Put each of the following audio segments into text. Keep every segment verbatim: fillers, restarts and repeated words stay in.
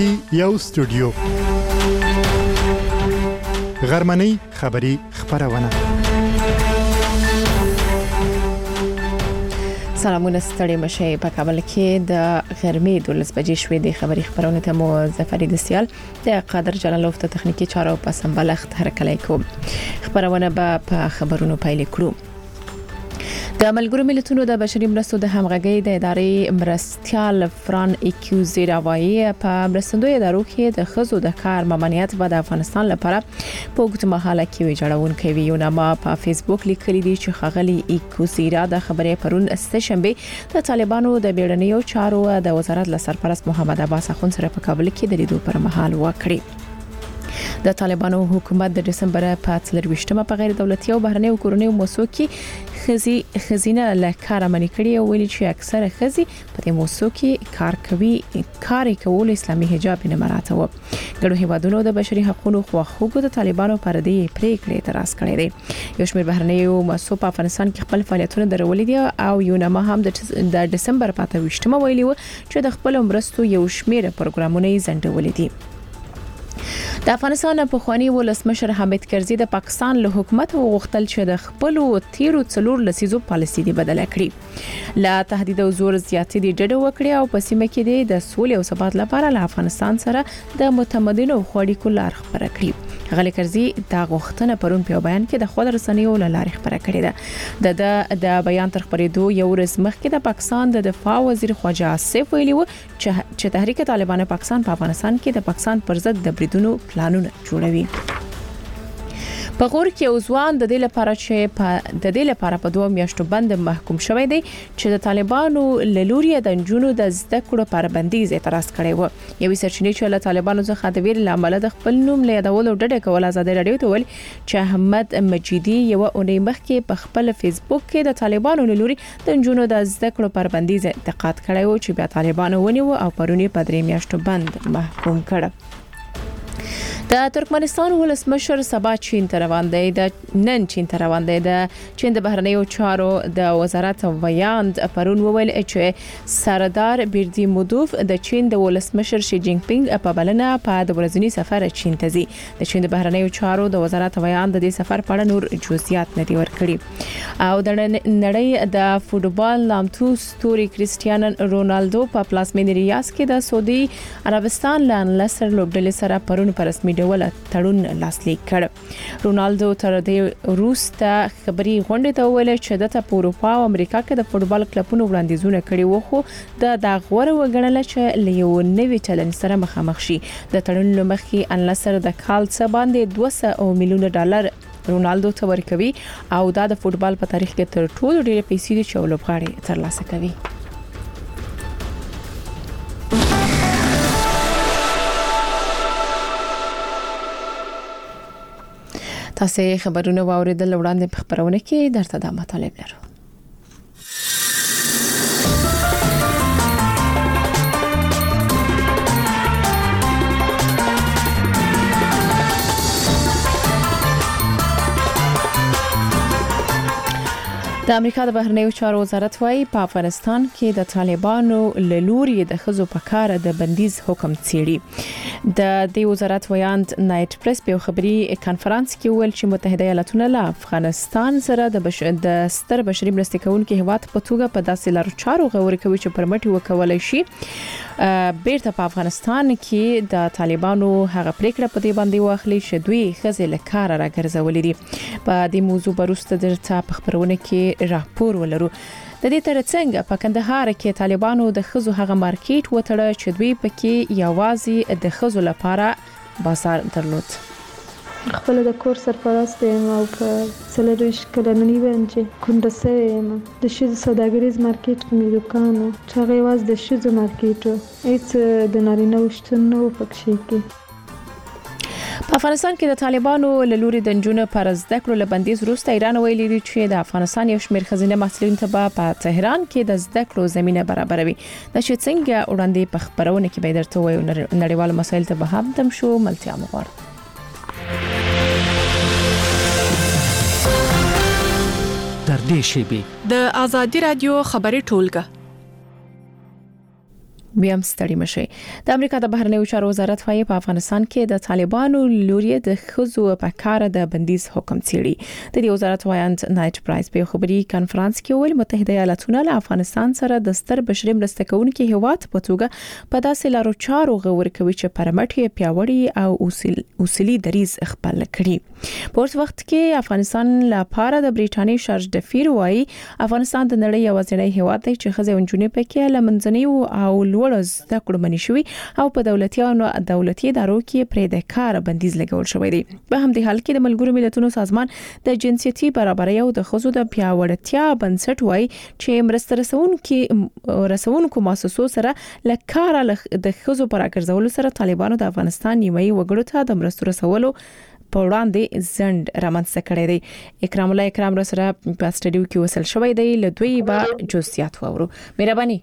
کې یو استودیو غرمنۍ خبری خبرونه. سلامونه ستړي مشه په کابل کې د غرمې دولس بجې شوې د خبري خبرونه ته مو ظفر دسیال د قادر جلالوف ته تخنیکی چارو په سمبلخت هرکلی کوم. خبرونه به په خبرونو پیل کړو. د ملګرو ملتونو د بشري مرستو د همغږي د ادارې مرستيال فران ایکیوزي راوایي په مرستندوی ادارو کې د خزو د کار ممانعت به د افغانستان لپاره په وګړي مهاله کې ویجاړون کوي. یو نامه په فیسبوک لیکلي دي چې خغلی ایکیوزي را د خبرې پرون سهشنبه د طالبانو د بیړنیو چارو د وزارت لسرپرست محمد عباس اخوند سره په کابل کې د لیدو پر مهال وکړي. د طالبانو حکومت د دسمبر په څلرويشتمه په غیر دولتي او بهرنیو کورنیو موسسو کې خزي خزینه لکاره منې کړي او ویلي چې اکثره خزي په دې موسسو کې کار کوي کار کول اسلامي حجاب نه مراته و. ګډو هیوادونو د بشري حقوقو خواخوږو د طالبانو پر دې پریکړې اعتراض کړی دی. یو شمېر بهرنیو موسسو په افغانستان کې خپل فعالیتونه درولې دي او یو نامه هم د دسمبر په اتهویشتمه ویلي و چې د خپل مرستو یو شمېر پروګرامونه یې ځنډولې دي. د افغانستان په خواني ولسمشر حامد کرزي د پاکستان له حکومت وغوښتل چې د خپل تیرو څلور لسیزو پالیسي دی بدل کړي. لا تهدید او زور زیاتې دی ډډه وکړي او په سیمه کې د سولې او ثبات لپاره له افغانستان سره د متمدنو خوړې کو لار خبره کړي. غلی کرزي دا غوښتنه پرون په بیان کې د خود رسنیو لارې خبره کړې ده. د د بیان تر خبرېدو یو ورځ مخکې د پاکستان د دفاع وزیر خواجه آصف ویلي و چې تحریک طالبان پاکستان په افغانستان کې د پاکستان پر ضد د بریدونو پلانونه جوړوي. په غور کې اوزوان د دې لپاره چې په د دې لپاره په دوه میاشتو بند محکوم شوی دی چې د طالبانو لوري د جنونو د زده کړو پر بندیز اعتراض کړی و. یوې سرچینې چې له طالبانو څخه د ویل لامل د خپل نوم له یادولو ډډه کول ازادي رادیو ته ویل چې احمد مجیدي یو اونۍ مخکې په خپل فیسبوک کې د طالبانو لوري د جنونو د زده کړو پر بندیز انتقاد کړی و چې بیا طالبانو ونیو او پرونی په درې میاشتو بند محکوم کړ. د ترکمنستان ولسمشر سبا چین ته روان دی. د نن چین ته روان دی. د چین د بهرنیو چارو د وزارت ویاند پرون وویل چې سردار بیردیمودوف د چین د ولسمشر شي جینګ پینګ په بلنه په د ورځنی سفر چین ته ځي. د چین د بهرنیو چارو د وزارت ویاند د دې سفر په اړه نور جزئیات نه دی ورکړي. او د نړۍ د فوټبال نامتو ستوري کریسټیانو رونالدو په پلازمینې ریاض کې د سعودي عربستان لاندې لسر لوبډلې سره پرون پر رسمي ډول تړون لاسلیک کړ. رونالدو تر دې وروسته خبري غونډه ته ویل چې د اروپا او امریکا کې د فوټبال کلبونو وړاندیزونه کړي وو خو د دغور وګڼل چې لیو نوې چلنج سره مخامخ شي. د تړون لمخې انلسر د کال څخه باندې دوه سوه میلیون ډالر رونالدو ته ورکوي او دا د فوټبال په تاریخ کې تر ټولو ډېر پیسې دي چې لوبغاړي ترلاسه کوي. تاسو خبرونه واوریدل وړاندې په خبرونه کې درته د مطالب لرو. د امریکا د بهرنیو چارو وزارت وايي په افغانستان کې د طالبانو لوري د خزو په کار د بندیز حکم څیړي. د دې وزارت ویاند نایټ پریس په خبري کانفرنس کې ویل چې متحده ایالاتونه له افغانستان سره د بش... د ستر بشري مرستې کوونکو هیواد په توګه په داسې لارو چارو غوړ کوي چې پرمټي وکولای شي بیرته په افغانستان کې د طالبانو هغه پریکړه په دې باندې واخلي چې دوی خزې له کار راګرځولې دي. په دې موضوع وروسته درته په خبرونه کې راپور ولرو. د دې ترڅنګ په کندهار کې طالبانو د خزو هغه مارکیټ وټړ چې دوی پکې یوازې د خزو لپاره بازار درلود. خپل د کور سرپرست یم او په څلرویشت کلنۍ باندې کونډه شوې یم. د ښځو سوداګریز مارکیټ کې مې دوکان و چې هغه یوازې د ښځو مارکیټ و، هېڅ د نارینه شتون نه و پکې کې. په افغانستان کې د طالبانو له لوري د نجونو پر زده کړو له بندیز وروسته ایران ویلي دی چې د افغانستان یو شمېر ښځینه محصلین ته په تهران کې د زده کړو زمينه برابروي. دا چې څنګه وړاندې په خبرونه کې به درته وایو نړیوالو مسایل ته به هم دم شو ملتیا مغوړ. در دې شیبې د ازادي رادیو خبري ټولګه بیا هم ستړي مشي. د امریکا د بهرنیو چارو وزارت وايي په افغانستان کې د طالبانو لوري د خزو په کار د بندیز حکم څیړي. د دې وزارت وایاند نایټ پرایس په خبري کانفرنس کې ویل متحده ایالاتونه له افغانستان سره د ستر بشري مرسته کوونکي هیواد په توګه په داسې لارو چارو غور کوي چې پرمټي پیاوړي او اصول اصولي دریز خپل کړي. په اوس وخت کې افغانستان لپاره د بریټانیا شارج دفیر وايي افغانستان د نړۍ یوازینی هیواد دی چې خزه ونجونې پکې لمنځنی او وړ زده کړو منی شوی او په دولتي او دولتي ادارو کې پرې د کار بندیز لګول شوی دی. په همدې حال کې د ملګرو ملتونو سازمان د جنسيتي برابرۍ او د خزو د پیاوړتیا بنسټ وایي چې مرسته رسونکو رسونکو مؤسسو سره لکاره د خزو پر راګرځولو سره طالبانو د افغانستان نیمایي وګړو ته د مرستو رسولو په وړاندې زند رامنځته کړی دی. اکرام الله اکرام را سره په سټډیو کې وصل شوی دی. له دوی به جزئیات وورو. مهرباني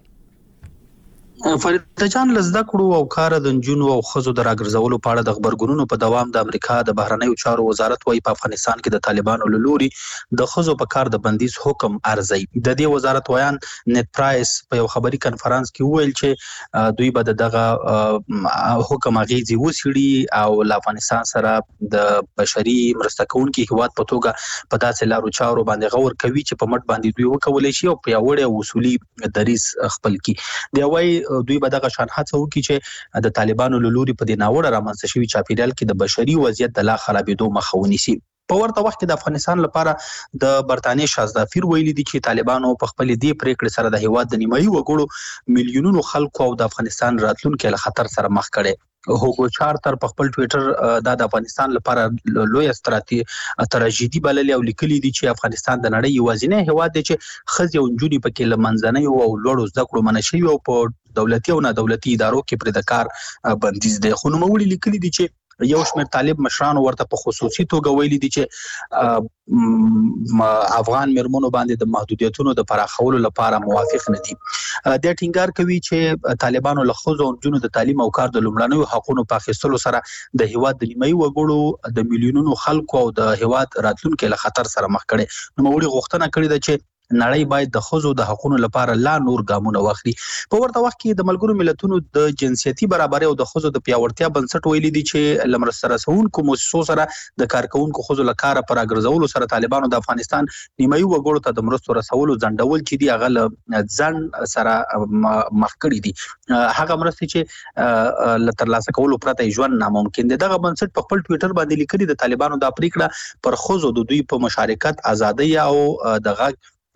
فرید جان لزده کړو او کار د جنونو او خزو د راګرځولو په اړه د خبرګونونو په دوام د امریکا د بهرنیو چارو وزارت وايي په افغانستان کې د طالبانو لوري د خزو په کار د بندیز حکم ارزي. د دې وزارت ویان نت پرایس په یو خبري کانفرنس کې ویل چې دوی به دغه حکم اغیزي وسیړي او له افغانستان سره د بشري مرسته کوونکي هیواد په توګه په داسې لارو چارو باندې غور کوي چې په مټ باندې دوی وکولای شي او پیاوړی او اصولي دریز خپل کړي. دی وايي دوی به دغه شان هڅه وکړي چې د طالبانو لوري په دې ناوړه رامنځته شوی چاپیریال کې د بشري وضعیت د لا خرابېدو مخه ونیسي. په ورته وخت کې د افغانستان لپاره د برتانیې شازدافیر ویلي دي چې طالبانو په خپل دې پریکړې سره د هیواد د نیمایي وګړو میلیونونو خلکو او د افغانستان راتلونکو له خطر سره مخ کړي. هوګو چارتر په خپل ټوئیټر د افغانستان لپاره لوی استراتیژي تراژیدي بللې او لیکلي دي چې افغانستان د نړۍ یوازینی هیواد دی چې خزي او نجونې پکې لمنځنۍ او لوړو زده کړو منشي او په دولتي او نه دولتي ادارو کې پر د کار بندیز دی. خو نو موږ لیکلي دي چې یو شمېر طالب مشران ورته په خصوصي توګه ویلي دي چې افغان مرمنو باندې د محدودیتونو د پراخولو لپاره موافق نه دي. د ټینګار کوي چې طالبانو له خزو او نجونو د تعلیم او کار د لومړنیو حقوقو په اخیستلو سره د هیواد د نیمایي وګړو د میلیونونو خلکو او د هیواد راتلونکو له خطر سره مخ کړي. نو موږ غوښتنه کړې ده چې نړۍ باید د خزو د حقوقو لپاره لا نور ګامونه واخلي. په ورته وخت کې د ملګرو ملتونو د جنسيتي برابرۍ او د خزو د پیاوړتیا بنسټ ویلي دي چې لمرسته رسونکو مؤسسو سره د کارکونکو خزو لپاره پر راګرځولو سره طالبانو د افغانستان نیمایي وګړو ته د مرستو رسولو ځنډول چې دی هغه ځن سره مخ کړی دي. هغه مرستې چې لتر لاسه کولو پرته ژوند ناممکن دي. دغه بنسټ په خپل ټوئیټر باندې لیکلي د طالبانو د پریکړه پر خزو د دوی په مشارکت ازادي او دغه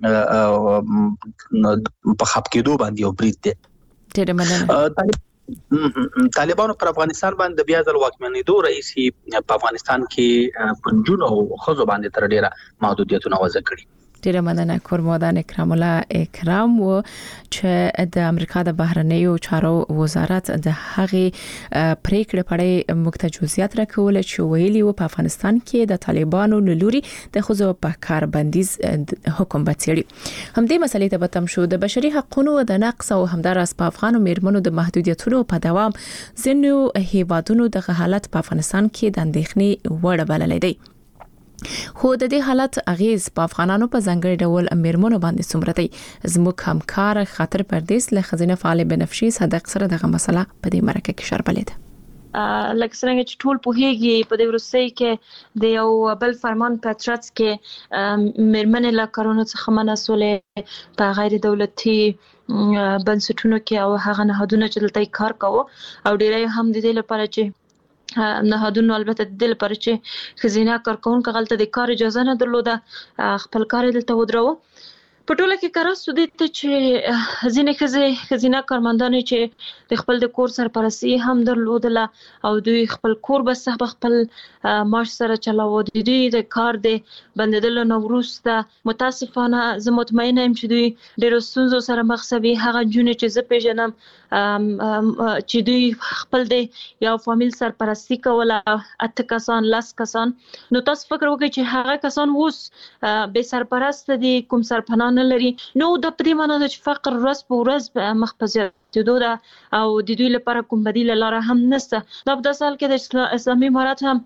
په خپ کېدو باندې یو برید دی. ډېر مننه. طالبانو پر افغانستان باندې بیا ځل واکمنېدو رئیسي په افغانستان کې پنځونه او خزو باندې تر ډیره محدودیتونه وضع کړي. ډیره مننه کورمودان اکرام الله اکرام و چې د امریکا د بهرنیو چارو وزارت د هغې پریکړې په اړه مختصر جزئیات راکول چې ویلي و په افغانستان کې د طالبانو لوري د خزو په کار بندیز حکم بچړي. همدې مسلې ته به تم شو د بشري حقوقو د نقص او همدارس په افغانو میرمنو د محدودیتونو په دوام ځینو هیوادونو د حالت په افغانستان کې د اندېښنې وړ بللې دي. خو د دې حالت اغیز په افغانانو په ځنګړي ډول میرمنو باندې څومره دی. زموږ همکار خاطر پردیس له خزینه فعال بنفشي صدق سره دغه مسله په دې مرکه کې شربلې ده. لکه څنګه چې ټول په هیګي په دې ورسې کې د یو بل فرمان پاتراتس کې میرمنې له کارونو څخه مناسولې په غیر دولتي بنسټونو کې او هغه نهادونه چې دلته کار کوي او ډیری هم د دې لپاره چې نهادونو البته د لپاره چې خزینه کارکونکو غلطه د کار اجازه نه درلوده خپل کار دلته ودرو. په ټوله کې کار سودی ته چې ځینې خزې خزینه کارمندان چې د خپل د کور سرپرستی هم درلودله او دوی خپل کور بس خپل معاش سره چلاوه. د دوی د کار د بندیدلو نو وروسته متاسفانه زه مطمئنه یم چې دوی ډېر ستونزو سره مخ شوي. هغه جونې چې زه پیژنم چې دوی خپل د یو فامیل سرپرستی کوله اته کسان لاس کسان نو تاسو فکر وکړئ چې هغه کسان اوس به سرپرست دي کوم سرپناه نه لري نو د پدې معنی د فقر ورځ په ورځ مخ په زیاتېدو ده او د دوی لپاره کوم بدیل لاره هم نشته. دا په داسې حال کې د اسلامي امارات هم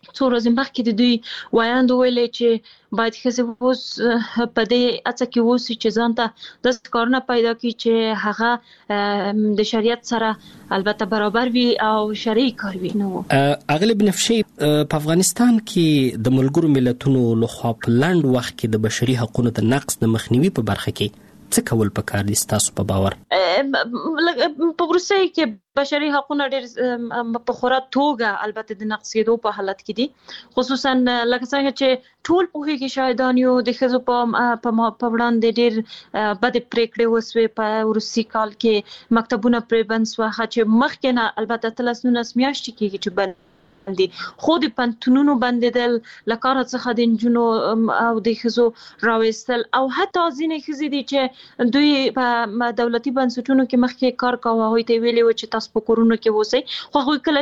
څو ورځې مخکې د دوی وایاند ویلې چې باید ښځې اوس په دې اڅه کې اوسي چې ځان ته داسې کارونه پیدا کړي چې هغه د شریعت سره البته برابر وي او شرعي کار وي. نو اغلب نفشي په افغانستان کې د ملګرو ملتونو لخوا په لاند وخت کې د بشري حقوقو د نقض د مخنیوي په برخه کې څه کول پکار دي تاسو په باور؟ په روسي کې بشري حقوقو ډېر په خورا توګه البته د نقض کېدو په حالت کې دي، خصوصا لکه څنګه چې ټول په هغه شاهدان یو د ښځو په په وړاندې ډېر بد پریکړې وسوي په روسي کال کې مکتبونه پرې بند شو چې مخکې نه البته تلسنونه میاشتې کېږي چې بند دي، خو د پنتونونو بندیدل لکاره څخه د انجونو او د ښځو راوستل او حتی ځینې ښځې دي چې دوی په دولتي بنسټونو کې مخکې کار کاوه، هغوی ته ویلي و چې تاسو په کورونو کې اوسئ، خو هغوی کله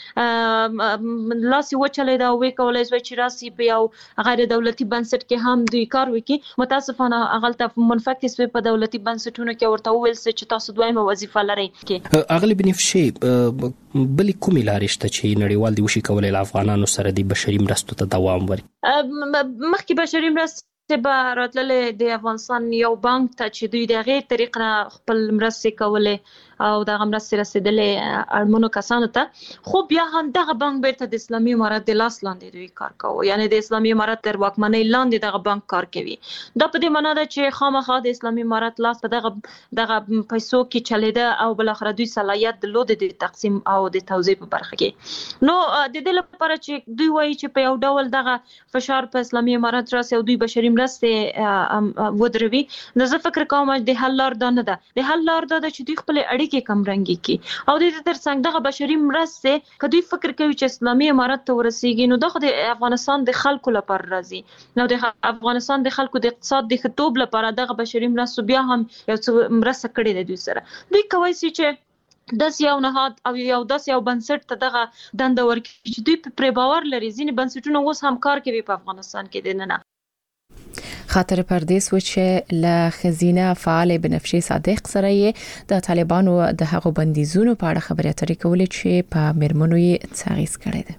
چې لاس یې وچلېده او ویې کولی شوی چې راسي په یو غیر دولتي بنسټ کې هم دوی کار وکړي، متاسفانه هغلته منفکس شوی په دولتي بنسټونو کې ورته وویل شي چې تاسو دویمه وظیفه لرئ. اغلب نفشي بلې کومې لارې شته چې نړیوال دي شي کولای له افغانانو سره د بشري مرستو ته دوام ورکړي؟ مخکې بشري مرستې به راتللې د افغانستان یو بانک ته چې دوی د هغې طریق نه خپل مرستې کولې او دغه مرستې رسېدلې اړمنو کسانو ته، خو بیا هم دغه بانک بیرته د اسلامي امارت د لاس لاندې دوی کار کوي، یعنی د اسلامي امارت تر واکمنۍ لاندې دغه بانک کار کوي. دا په دې معنا ده چې خامخا د اسلامي امارت لاس په دغه دغه پیسو کې چلیده او بل اخر دوی صلاحیت درلود د تقسیم او د توزیع په برخه کې. نو د دې لپاره چې دوی وایي چې په یو ډول دغه فشار په اسلامي امارت راسي او دوی بشري مرستې ودروي، نو زه فکر کوم د حل لار دا نه ده. د حل لار دا ده چې دوی خپل اړیکې کم رنګي کی او د دې ترڅنګ دغه بشري مرستې کدوې فکر کوي چې اسلامي امارت ته ورسیږي نو دغه د افغانستان د خلکو لپاره راځي، نو د افغانستان د خلکو د اقتصاد د خطوب لپاره دغه بشري مرستې بیا هم یو څه مرسته کړې ده دوی سره. دوی کوي چې داس یو نهاد او یو داس یو بنسټ ته دغه دنده ورکړي چې دوی په باور لري ځینې بنسټونه اوس هم کار کوي په افغانستان کې د نه. خاطر پردیس و چې له خزینه فعال بنفشي صادق سره یې د طالبانو د هغو بندیزونو په اړه خبرې اترې کولې چې په مرمنو یې څاغیز کړی دی.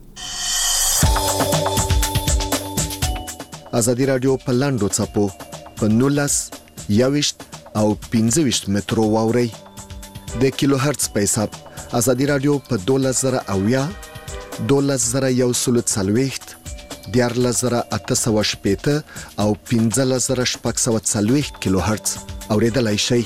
ازادي رادیو په لاندو چپو په نولس یوشت او پنځه مترو واوري د کیلو هرتز په حساب ازادي رادیو په دولس زره اویا دولس زره یو سل څلوېښت دیارلس زره اته سوه شپېته او پنځلس زره شپږ سوه څلوېښت کیلو هرتز اوریدلای شئ.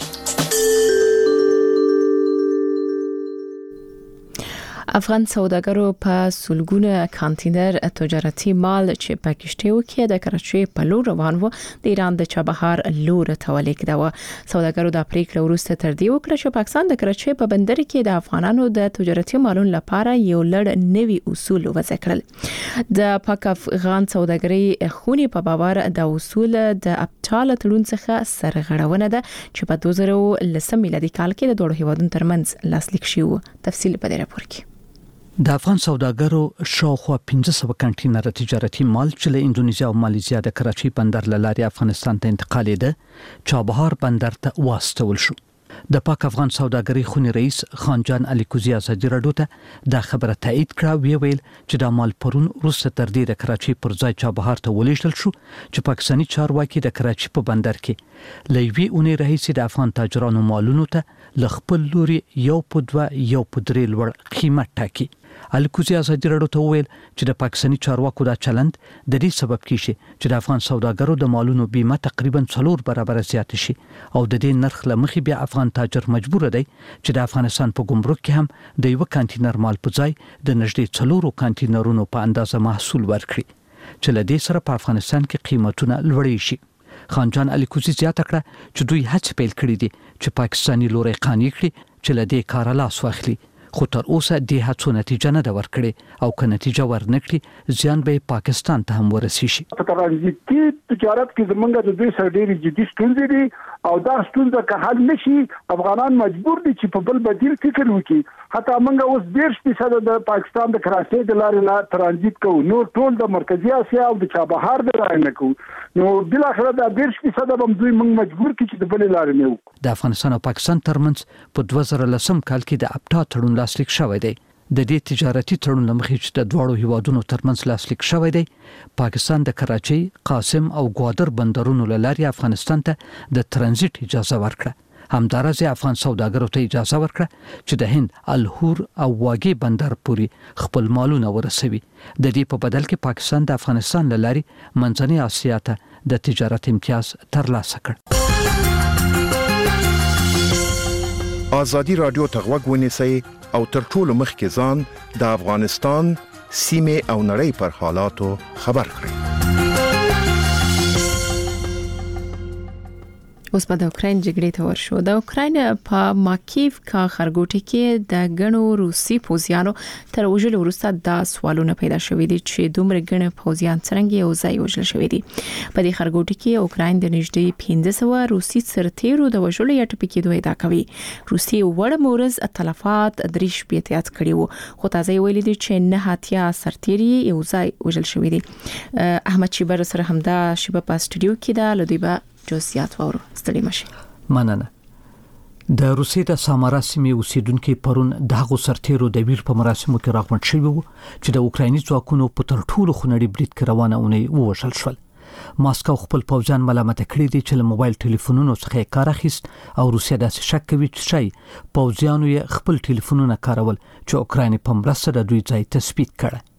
افغان سوداګرو په سلګونه کانټینر تجارتي مال چې پاکستان کې د کراچۍ په لور روان و د ایران د چابهار لور ته ولیکدا و. سوداګرو د پریکړه وروسته تر دې وکړه چې پاکستان د کراچۍ په بندر کې د افغانانو د تجارتي مالونو لپاره یو لړ نوي اصول وضع کړل. د پاک افغان سوداګرۍ خونی په باور د اصول د ابطال تړون څخه سرغړونه ده چې په دوه زره لسم میلادي کال کې د دوه هیوادونو ترمنځ لاسلیک شو. تفصیل په دې راپور کې. د افغان سوداګرو شاوخوا پنځه سوه کنټینر تجارتي مال چې له اندونیزیا او مالیزیا د کراچۍ بندر له لارې افغانستان ته انتقالېده چابهار بندر ته واستول شو. د پاک افغان سوداګرۍ خونی رئیس خانجان علي کوزی ازادي راډیو ته د خبره تایید کړه، وی ویل چې د مال پرون وروسته تر دې د کراچۍ پر ځای چابهار ته ولېږدل شو چې پاکستاني چارواکي د کراچۍ په بندر کې له یوې اونۍ راهیسې د افغان تاجرانو مالونو ته له خپل لوري یو په دوه یو په درې لوړ قیمت ټاکي. الکوزی ازادي راډیو ته وویل چې د پاکستاني چارواکو دا چلند د دې سبب کیږي چې د افغان سوداګرو د مالونو بیمه تقریبا څلور برابر زیات شي او د دې نرخ لمخې بیا افغان تاجر مجبور دی چې د افغانستان په ګمرک کې هم د یو کانټینر مال په ځای د نږدې څلورو کانټینرونو په اندازه محصول ورکړي چې له دې سره په افغانستان کې قیمتونه لوړې شي. خانجان علي کوزی زیاته کړه چې دوی هڅه پیل کړې دي چې پاکستاني لوري قانع کړي چې له دې کار لاس واخلي، خو تر اوسه د هڅو نتیجه نه ده ورکړې او که نتیجه ورنکړي زیان به پاکستان ته هم ورسي شي. په ترانزیتي تجارت کې زمونږ د دوی سره ډېرې جدي ستونزې دي او دا ستونزه که حل نشي افغانان مجبور دي چې په بل بدیل فکر وکړي. حتی موږ اوس دېرش فیصد د پاکستان د کراچۍ د لارې لا ترانزیت کوو، نور ټول د مرکزي اسیا او د چابهار د لارې نه کوو، نو بالاخره دا دېرش فیصد به دوی موږ مجبور کړي چې د بلې لارې نه وکړو. د افغانستان او پاکستان ترمنځ په دوه زره لسم کال کې د ابټا تړون لاسلیک شوی دی. د دې تجارتي تړون لمخې چې د دواړو هیوادونو ترمنځ لاسلیک شوی دی، پاکستان د کراچۍ، قاسم او ګوادر بندرونو لاري افغانستان ته د ترانزیت اجازه ورکړه. همدارس افغان سوداګرو ته اجازه ورکړه چې د هند الهور او واګي بندر پوري خپل مالونه ورسوي. د دې په بدل کې پاکستان د افغانستان لاري منځنۍ اسیا ته د تجارت امتیاز ترلاسه کړ. ازادي رادیو ته غوږ ونیسئ او تر ټولو مخکې ځان د افغانستان سیمه او نړۍ پر حالاتو خبر کړئ. اوس په د اوکراین جګړې ته ورشو. د اوکراین په ماکیف کا خرګوټي کې د غنو روسي پوځیانو تر وژلو وروسته د سوالونه پیدا شوې دي چې دومره غنه پوځیان څنګه یو ځای وژل شوې دي. په دې خرګوټي کې اوکراین د نږدې پنځه سوه روسي سرتیرو د وژلو یا ټپي کېدو ادعا کوي. روسي وړ مورز تلفات درې شپې احتیاط کړي وو، خو تازه ویلي دي چې نه هاتیا سرتیري یو ځای وژل شوې دي. احمد شیبر سره همدا شیبه په استودیو کې ده، لدیبه جزئیات وورو. ستړي مشي. مننه. د روسیې د سامارا سیمې اوسیدونکو پرون دغه سرتیرو د ویر په مراسمو کې راغونډ شوي وو چې د اوکرایني ځواکونو په تر ټولو خنړی برید کې روانه اونۍ ووژل شول. ماسکو خپل پوځیان ملامت کړي دي چې له موبایل ټلیفونونو څخه کار اخیست او روسیا داسې شک کوي چې شای پوځیانو یې خپل ټلیفونونه کارول چې اوکراین په مرسته د دوی ځای تثبیت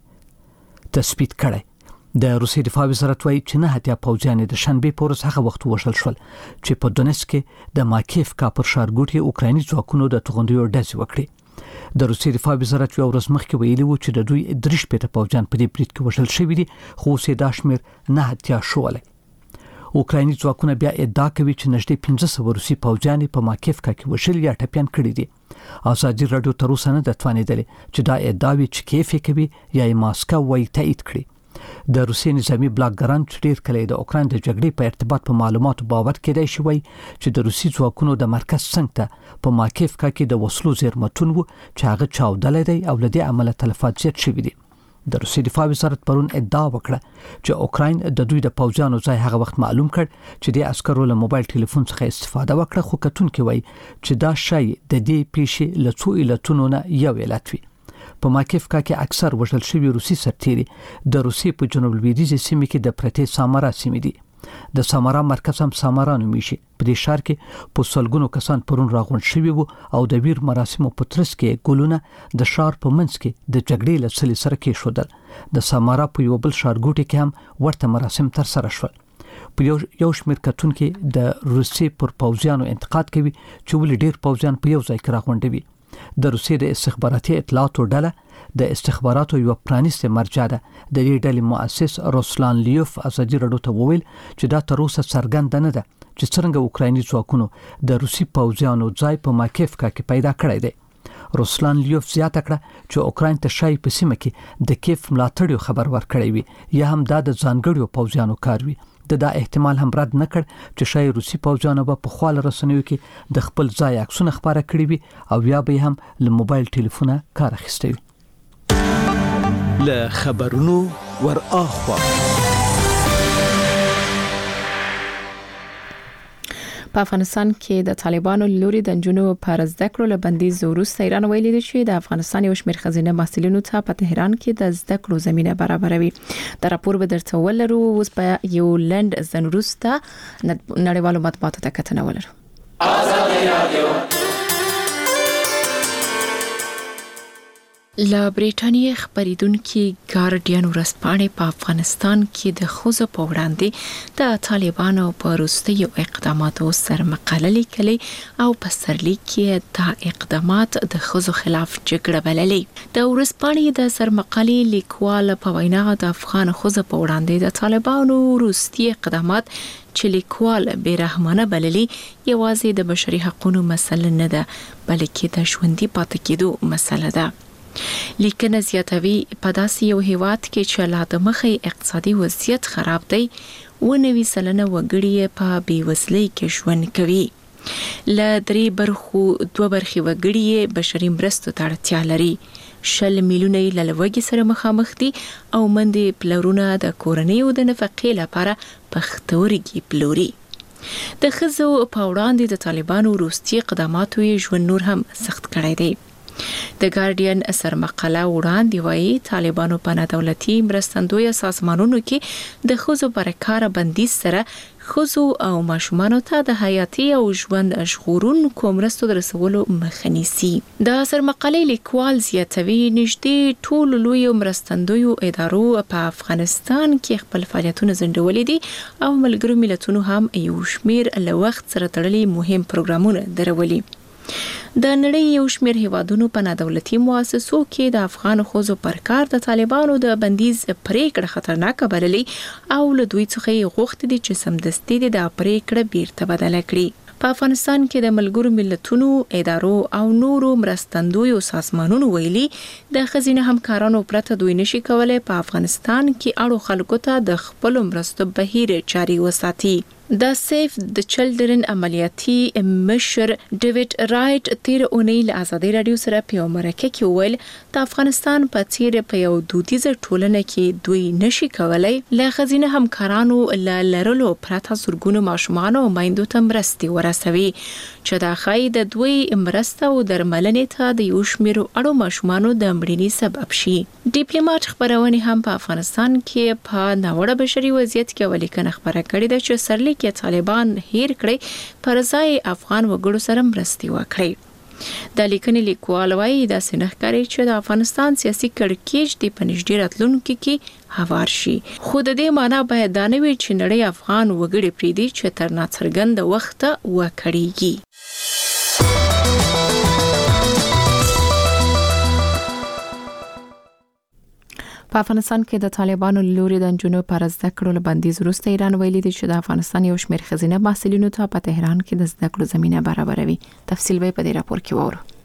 کړي. تثبیت کړي. د روسیې دفاع وزارت وايي چې نه هتیا پوځیان د شنبه په ورځ هغه وخت وژل شول چې په دونسک کې د ماکیف کا پر ښارګوټي اوکرایني ځواکونو د توغندیو ډزې وکړې. د روسیې دفاع وزارت یو ورځ مخکې ویلي و چې د دوی درې شپېته پوځیان په دې برید کې وژل شوي دي، خو اوس یې دا شمېر نه هتیا شول. اوکرایني ځواکونه بیا ادعا کوي چې نږدې پنځه سوه روسي پوځیان په ماکیف کا کې وژل یا ټپيان کړي دي. ازادي رادیو تر اوسه نه د توانیدلې چې دا ادعاوې چې کیف کوي یا ماسکو وايي تایید کړي. د روسیې نظامی بلاګران چې ډیر کله د اوکراین د جګړې په ارتباط په معلوماتو باور کېدای شي وای چې د روسي ځواکونو د مرکز څنګه په ماکیف کې د وسلو زیرمتون وو چې هغه چاودل دي او لدې عمله تلفات زیات شوي دي. د روسي دفاع وزارت پرون ادعا وکړه چې اوکراین د دوی د پوځیانو ځای هغه وخت معلوم کړ چې د عسکرو له موبایل ټلیفون څخه استفاده وکړه، خو کتونکو وای چې دا شی د دې پیښې له څو علتونو نه یو علت وي. په ماکیف کې اکثر وژل شوي روسي سرتیري د روسیې په جنوب لویدیځ سیمه کې د پرتې سامارا سیمه دي. د سامارا مرکز هم سامارا نومیږي. په دې ښار کې په سلګونو کسان پرون راغونډ شوي وو او د ویر مراسمو په ترڅ کې ګلونه د ښار په منځ کې د جګړې له سلې سره کې شودل. د سامارا په یو بل ښارګوټي کې هم ورته مراسم تر سره شول. په یو یو شمېر کتونکو د روسیې پر پوځیانو انتقاد کوي چې ولې ډیر پوځیان په یو ځای کې راغونډوي. د روسیې د استخباراتي اطلاعاتو ډله د استخباراتو یو پرانیسته مرجع ده. د دې ډلې مؤسس روسلان لیوف ازادي رادیو ته وویل چې دا تر اوسه څرګنده نه ده چې څنګه اوکرایني ځواکونو د روسي پوځیانو ځای په ماکیف کې پیدا کړی دی. روسلان لیوف زیاته کړه چې اوکراین ته شای په سیمه کې د کیف ملاتړ خبر ورکړی وي یا هم دا د ځانګړو پوځیانو کار وي. د دا احتمال هم رد نه کړ چې شای روسي پوځیانو په خپل رسنیو کې د خپل ځای عکسونه خبره کړي وي او یا به هم له موبایل ټلیفونه کار اخیستی وي. له خبرونو ور اخوا په افغانستان کې د طالبانو لوري د جنونو پر زده کړو له بندیز وروسته ایران ویلي دی چې د افغانستان یو شمېر خزینه محصلینو ته په تهران کې د زده کړو زمينه برابروي. دا راپور به درته ولرو. اوس په یو لند ځن وروسته نړیوالو مطبوعاتو ته کتنه ولرو. ازادي رادیو له بریټانیا خبرېدونکو ګارډین ورځپاڼې په افغانستان کې د خوځو په وړاندې د طالبانو په وروستیو اقداماتو سره مقاله لیکلې او په سرلیک کې دا اقدامات د خوځو خلاف جګړه بللې. د ورځپاڼې د سرمقالې لیکوال په وینا د افغان خوځو په وړاندې د طالبانو وروستي اقدامات چې لیکوال بیرحمانه بللې یوازې د بشري حقوقو مسله نه ده بلکې د ژوندۍ پاتې کېدو مسله ده. لیکنه زیاتوي په داسې یو هیواد کې چې لا د مخې اقتصادي وضعیت خراب دی و نوي سلنه وګړي په بیوزلۍ کې ژوند کوي. ل درې برخو دوه برخې وګړي بشري مرستو ته اړتیا لري. شل میلیونه یې له لوږې سره مخامخ دي او مندې پلرونه د کورنۍ او د نفقې لپاره پختورګي پلوري. د ښځو په وړاندې د طالبانو وروستي اقداماتو یې ژوند نور هم سخت کړی دی. د ګارډین سرمقاله وړاندې وایي طالبانو په نادولتي مرستندوی سازمانونو کې د ښځو پر کار بندیز سره ښځو او ماشومانو ته د حیاتي او ژوند ژغورونکو مرستو د رسولو مخه نیسي. د سرمقالې لیکوال زیاتوي نږدې ټول لوی مرستندویو ادارو په افغانستان کې خپل فعالیتونه ځنډولي دي او ملګرو ملتونو هم یو شمیر له وخت سره تړلي مهم پروګرامونه درولي. د نړۍ یو شمېر هیوادونو په نادولتي مؤسسو کې د افغان ښځو پر کار د طالبانو د بندیز پریکړه خطرناکه بللي او له دوی څخه یې غوښتي دي چې سمدستي د پریکړه بیرته بدله کړي. په افغانستان کې د ملګرو ملتونو ادارو او نورو مرستندویو سازمانونو ویلي د ښځینه همکارانو پرته دوی نشي کولای په افغانستان کې اړو خلکو ته د خپل مرستو بهیر جاري وساتي. د سیف د چلډرن عملیاتي مشر ډیوډ رایټ تیر اونۍ له آزادۍ رادیو سره په مرکه کې ویل د افغانستان په تیر په یو دودیزه ټولنه کې دوی نشي کولای له ښځینه همکارانو له لرلو پرته زرګونو ماشومان او میندو ته مرستې ورسوي چې دا خای د دوی مرسته او درملنې ته د یو شمېر اړو ماشومانو د مړینې سبب شي. ډیپلوماټ خبرونه هم په افغانستان کې په ناوړه بشري وضعیت کې ولیکنه خبره کړې ده چې سرلیک کې طالبان هیر کړي پر ځای افغان وګړو سره مرستې وکړي. د لیکنې لیکوال وايي دا سنخکاري چې د افغانستان سیاسي کړکېچ د پنځډیر راتلونکو کې هوار شي. خو د دې معنی باید دا نه وي چې نړۍ افغان وګړي پریدي چې تر ناڅرګند وخت وکړيږي. په افغانستان کې د طالبانو لوري د جنونو پر زده کړو له بندیز وروسته ایران ویلي دی چې د افغانستان یو شمېر ښځینه محصلینو ته په تهران کې د زده کړو زمينه برابروي. تفصیل به په دې راپور کې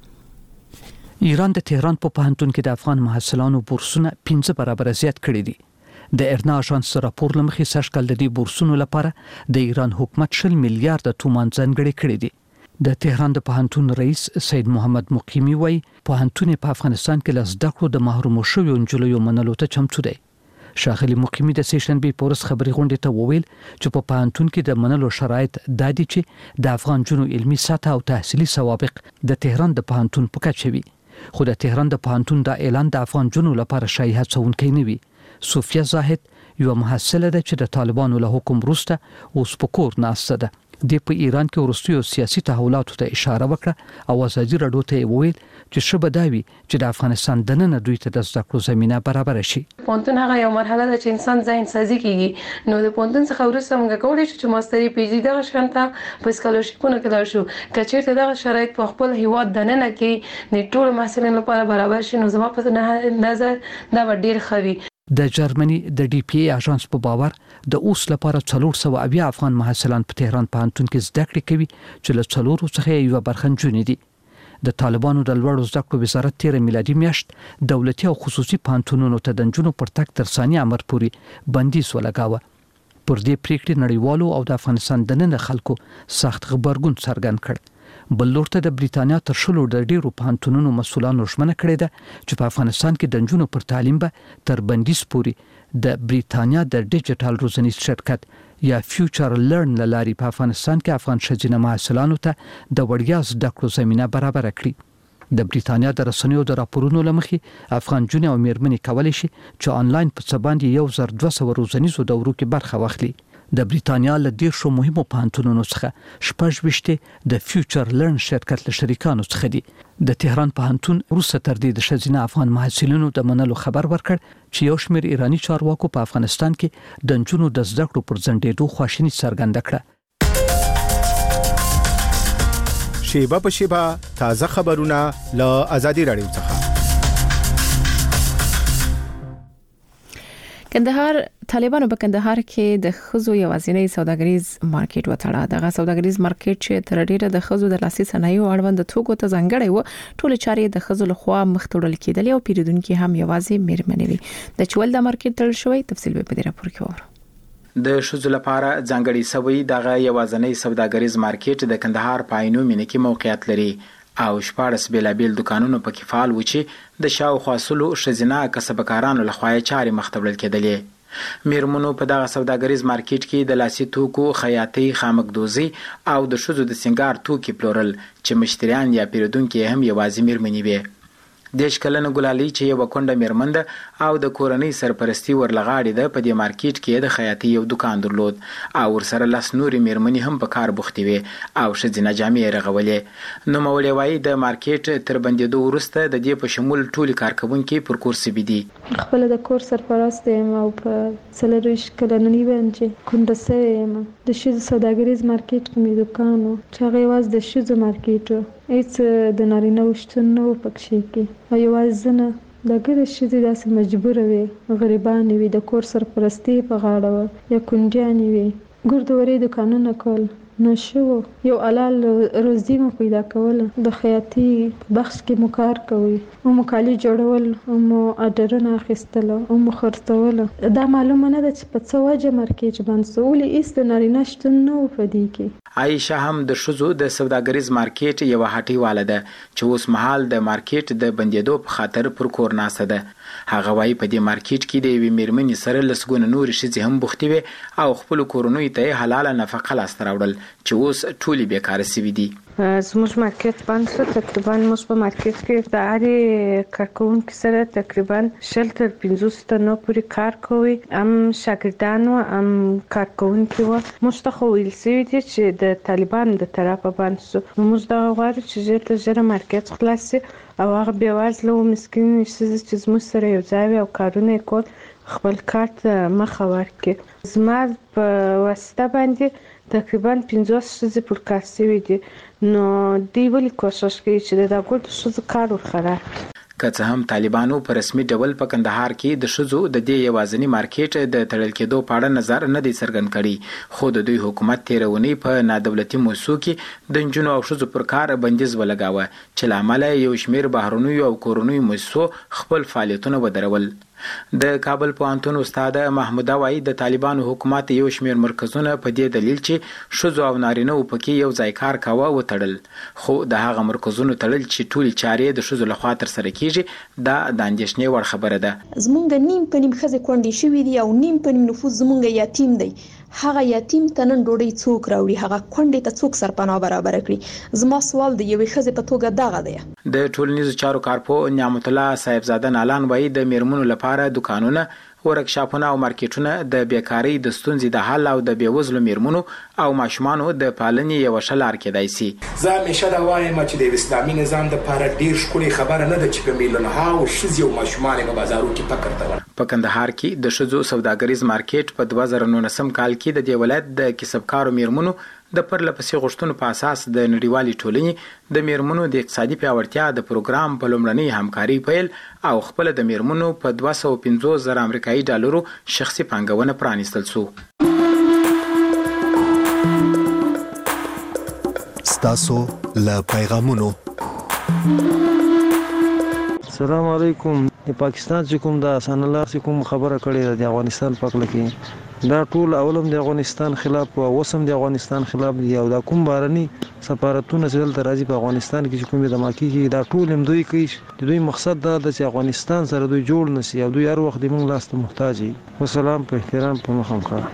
وورو. ایران د تهران په پوهنتون کې د افغان محصلانو بورسونه پنځه برابر زیات کړي دي. د ارنا اژانس راپور لمخې سږکال د دې بورسونو لپاره د ایران حکومت شل میلیارډ تومان ځانګړي کړي دي. د تهران د پوهنتون رئیس سید محمد مقیمی وایي پوهنتون په افغانستان کې له زده کړو د محروم شویو نجونو منلو ته چمتو دی. شاغلی مقیمی د سیشنبه پورس خبري غونډې ته وویل چې په پوهنتون کې د منلو شرایط دادي چې د افغان جنو علمي سطح او تحصیلي سوابق د تهران د پوهنتون په کچه وي. خو د تهران د پوهنتون د اعلان د افغان جنو لپاره شایع هڅونکې نه وي. صوفیا زاهد یو محصله ده چې د طالبانو له حکم وروسته اوس په کور ناسته ده. د په ایران کې ورستیو سیاسي تحولاتو ته اشاره وکړه او ازادي رادیو ته ویل چې شبه داوي چې د افغانستان دننه دوی ته د زده کړو زمينه برابر شي. پونتون هغه یو مرحله ده چې انسان ځین سازي کیږي. نو د پونتون څخه وروسته موږ کولای شو چې ماستری پی جی دغه شانته په سکالرشپونه کې لاړ شو. کچېرته دغه شرایط په خپل هیواد دننه کې د ټول محصلینو لپاره برابر شي نو زما په نظر دا ډیر خوي. د جرمني د ډي پی ای اژانس په باور د اوس لپاره څلور سوه اویا افغان محصلان په تهران پوهنتون کې زده کړې کوي چې له څلورو څخه یو برخه نجونې دي. د طالبانو د لوړو زده کړو وزارت تیر میلادي میاشت دولتي او خصوصي پوهنتونونو ته د نجونو پر تک تر ثاني امر پورې بندیز ولګاوه. پر دې پریکړې نړیوالو او د افغانستان دننه خلکو سخت غبرګون څرګند کړ. بل لورته د بریتانیا تر شلو د ډیرو پوهنتونونو مسولانو ژمنه کړې ده چې په افغانستان کې د نجونو پر تعلیم به تر بندیز پورې د بریتانیا د ډیجیټل روزنیز شرکت یا فیوچر لرن لاري په افغانستان کې افغان شجینه محصلانو ته د وړیا زده کړو زمينه برابر کړي. د بریتانیا د رسنیو د راپورونو لمخې افغان جونې او میرمنې کولای شي چې آنلاین په څه باندې یو زر دوه سوه روزنیزو دورو کې برخه واخلي. د بریتانیا له ډیر شو مهمو پوهنتونونو څخه شپږ ویشته د فیوچر لرن شرکت له شریکانو څخه دي. د تهران پوهنتون وروسته تر دې د شزینه افغان محصلینو د منلو خبر ورکړ چې یو شمېر ایرانی چارواکو په افغانستان کې د نجونو د زده کړو پر ځنډېدو خواشیني څرګنده کړه. شیبه په شیبه تازه خبرونه له آزادي رادیو څخه. کندهار طالبانو په کندهار کې د خزو یوازینی سوداګریز مارکیټ وټاړه. دغه سوداګریز مارکیټ چې تر ډیره د خزو د لاسي صنایعو اړوند توکو ته ځانګړی و ټول چارې د خزو لخوا مختوړل کېدل او پیریدونکو هم یوازې میرمنې وي. د چول د مارکیټ تل شوی تفصیل به په دې راپور کې وره. د شذو لپاره ځانګړی سوی دغه یوازینی سوداګریز مارکیټ د کندهار په عینو مینه کې موقعیت لري او شپارس بیلابیل دکانونو په کې فعال و چې د شاوخوا سلو شزینه کسبکارانو لخوا چارې مختوړل کېدلې. میرمنو په دغه سوداګریز مارکیټ کې د لاسي توکو، خیاطۍ، خامکدوزي او د شذو د سنگار توکي پلورل چې مشتریان یا پیرودونکو هم یوازې میرمنې وي. دیش کلن ګلالي چې یو کونډه میرمنده او د کورنۍ سرپرستی ورلغاړي ده په دې مارکیټ کې د خیاطي یو دکان درلود او ورسره لاس نوري میرمنې هم په کار بوختي وي او شذینه جامې رغولې. نو مولوي وایي د مارکیټ تر بندیدو وروسته د دې په شمول ټول کارکونکو پر کور سبدي. خپل د کور سرپرست یم او په څلوریش کلنی باندې کونډه سوی یم. د شذ سوداګریز مارکیټ کې مې دکان و چې هغه واز د شذ مارکیټ هیڅ د نارینه وشتون نه و پکښې کې او یوازې نه د ګډه ښځې داسې مجبوره وي غریبانې وي د کور سرپرستي په غاړه وه یا کونډیانې وي ګردورې دکانونه کول نو شو یو حلال روزي مو پیدا کوله. د خیاطي بخش کې مو کار کوي او مو کالي جوړول او مو اډرونه اخیستل او مو خرڅول. دا معلومه نه ده چې په څه وجه مارکیټ بند شو ولې هیڅ د نارینه شتون نه و په دې کې. عایشه هم د ښځو د سوداګریز مارکیټ یوه هټیواله ده چې اوس مهال د مارکیټ د بندېدو په خاطر پر کور ناسته ده. هغه وایي په دې مارکیټ کې د یوې میرمنې سره لسګونه نورې ښځې هم بوختې وې او خپلو کورنیو ته یې حلاله نفقه لاسته راوړل چې اوس ټولې بیکاره سوي دي. زموږ مارکیټ بند شو. تقریبا موږ په مارکیټ کې د هرې کارکوونکي سره تقریبا شل تر پنځوس تنو پورې کار کوي. هم شاګردان وو هم کارکوونکي وو. موږ ته خو ویل سوي دي چې د طالبانو د طرفه بند شو. نو موږ دغه غواړو چې ژر تر ژره مارکیټ خلاص شي او هغه بېوزله او مسکینې ښځې چې زموږ سره یو ځای وي او کارونه یې کول خپل کار ته مخه ورکړي. زما په واسطه باندې تقریبا پنځوس ښځې پر کار شوي دي. نو دوی ولې کوښښ کوي چې د دغو ښځو کار ورخراب کړي. که څه هم طالبانو په رسمي ډول په کندهار کې د ښځو د دې یوازینی مارکیټ د تړل کېدو په اړه نظر نه دی څرګند کړی، خو د دوی حکومت تېره اونۍ په نادولتي موسسو کې د نجونو او ښځو پر کار بندیز ولګاوه چې له امله یو شمېر بهرنیو او کورنیو موسسو خپل فعالیتونه ودرول. د کابل پوهنتون استاد محموده وایي د طالبانو حکومت یو شمېر مرکزونه په دې دلیل چې ښځو او نارینه‌و پکې یو ځای کار کاوه وتړل، خو د هغه مرکزونو تړل چې ټولې چارې د ښځو لخوا ترسره کیږي دا د اندېښنې وړ خبره ده. زمونږ نیم په نیم ښځې کونډې شوي دي او نیم په نیم نفوس زمونږ یتیم دی. هغه یتیم ته نن ډوډۍ څوک راوړي؟ هغه کونډې ته څوک سرپناه برابر کړي؟ زما سوال د یوې ښځې په توګه دغه دی. د ټولنیزو چارو کارپوه نعمت الله صاحبزاده نالان وایي د میرمنو لپاره دکانونه، ورکشاپونه او مارکیټونه د بیکارۍ د ستونزې د حل او د بېوزلو میرمنو او ماشومانو د پالنې یوه ښه لار کېدای شي. زه همیشه دا وایم چې د اسلامي نظام دپاره ډېر ښکلې خبره نه ده چې په میلیونهاو ښځې او ماشومان یې په بازارو کې فقر ته ور. په کندهار کې د ښځو سوداګریز مارکیټ په دوه زره نولسم کال کې د دې ولایت د کسبکارو میرمنو د پرلپسې غوښتنو په اساس د نړیوالې ټولنې د میرمنو د اقتصادي پیاوړتیا د پروګرام په لومړنۍ همکاري پیل او خپل د میرمنو په دوه سوه پنځوس زره امریکایي ډالرو شخصي پانګونه پرانیستل شو. ستاسو له پیغامونو. السلام علیکم. د پاکستان چې کوم د حسن الله چې کوم خبره کړې د افغانستان په اړه کې دا ټول اولم د افغانستان خلاف او وسم د افغانستان خلاف دی او دا کوم بارني سفارتونه چې دلته راځي په افغانستان کې چې کوم د ماکی کې دا ټول هم دوی کوي. د دوی مقصد دا د افغانستان سره دوی جوړ نشي او دوی هر وخت د موږ لاس ته محتاج دي. والسلام په احترام په مخم کار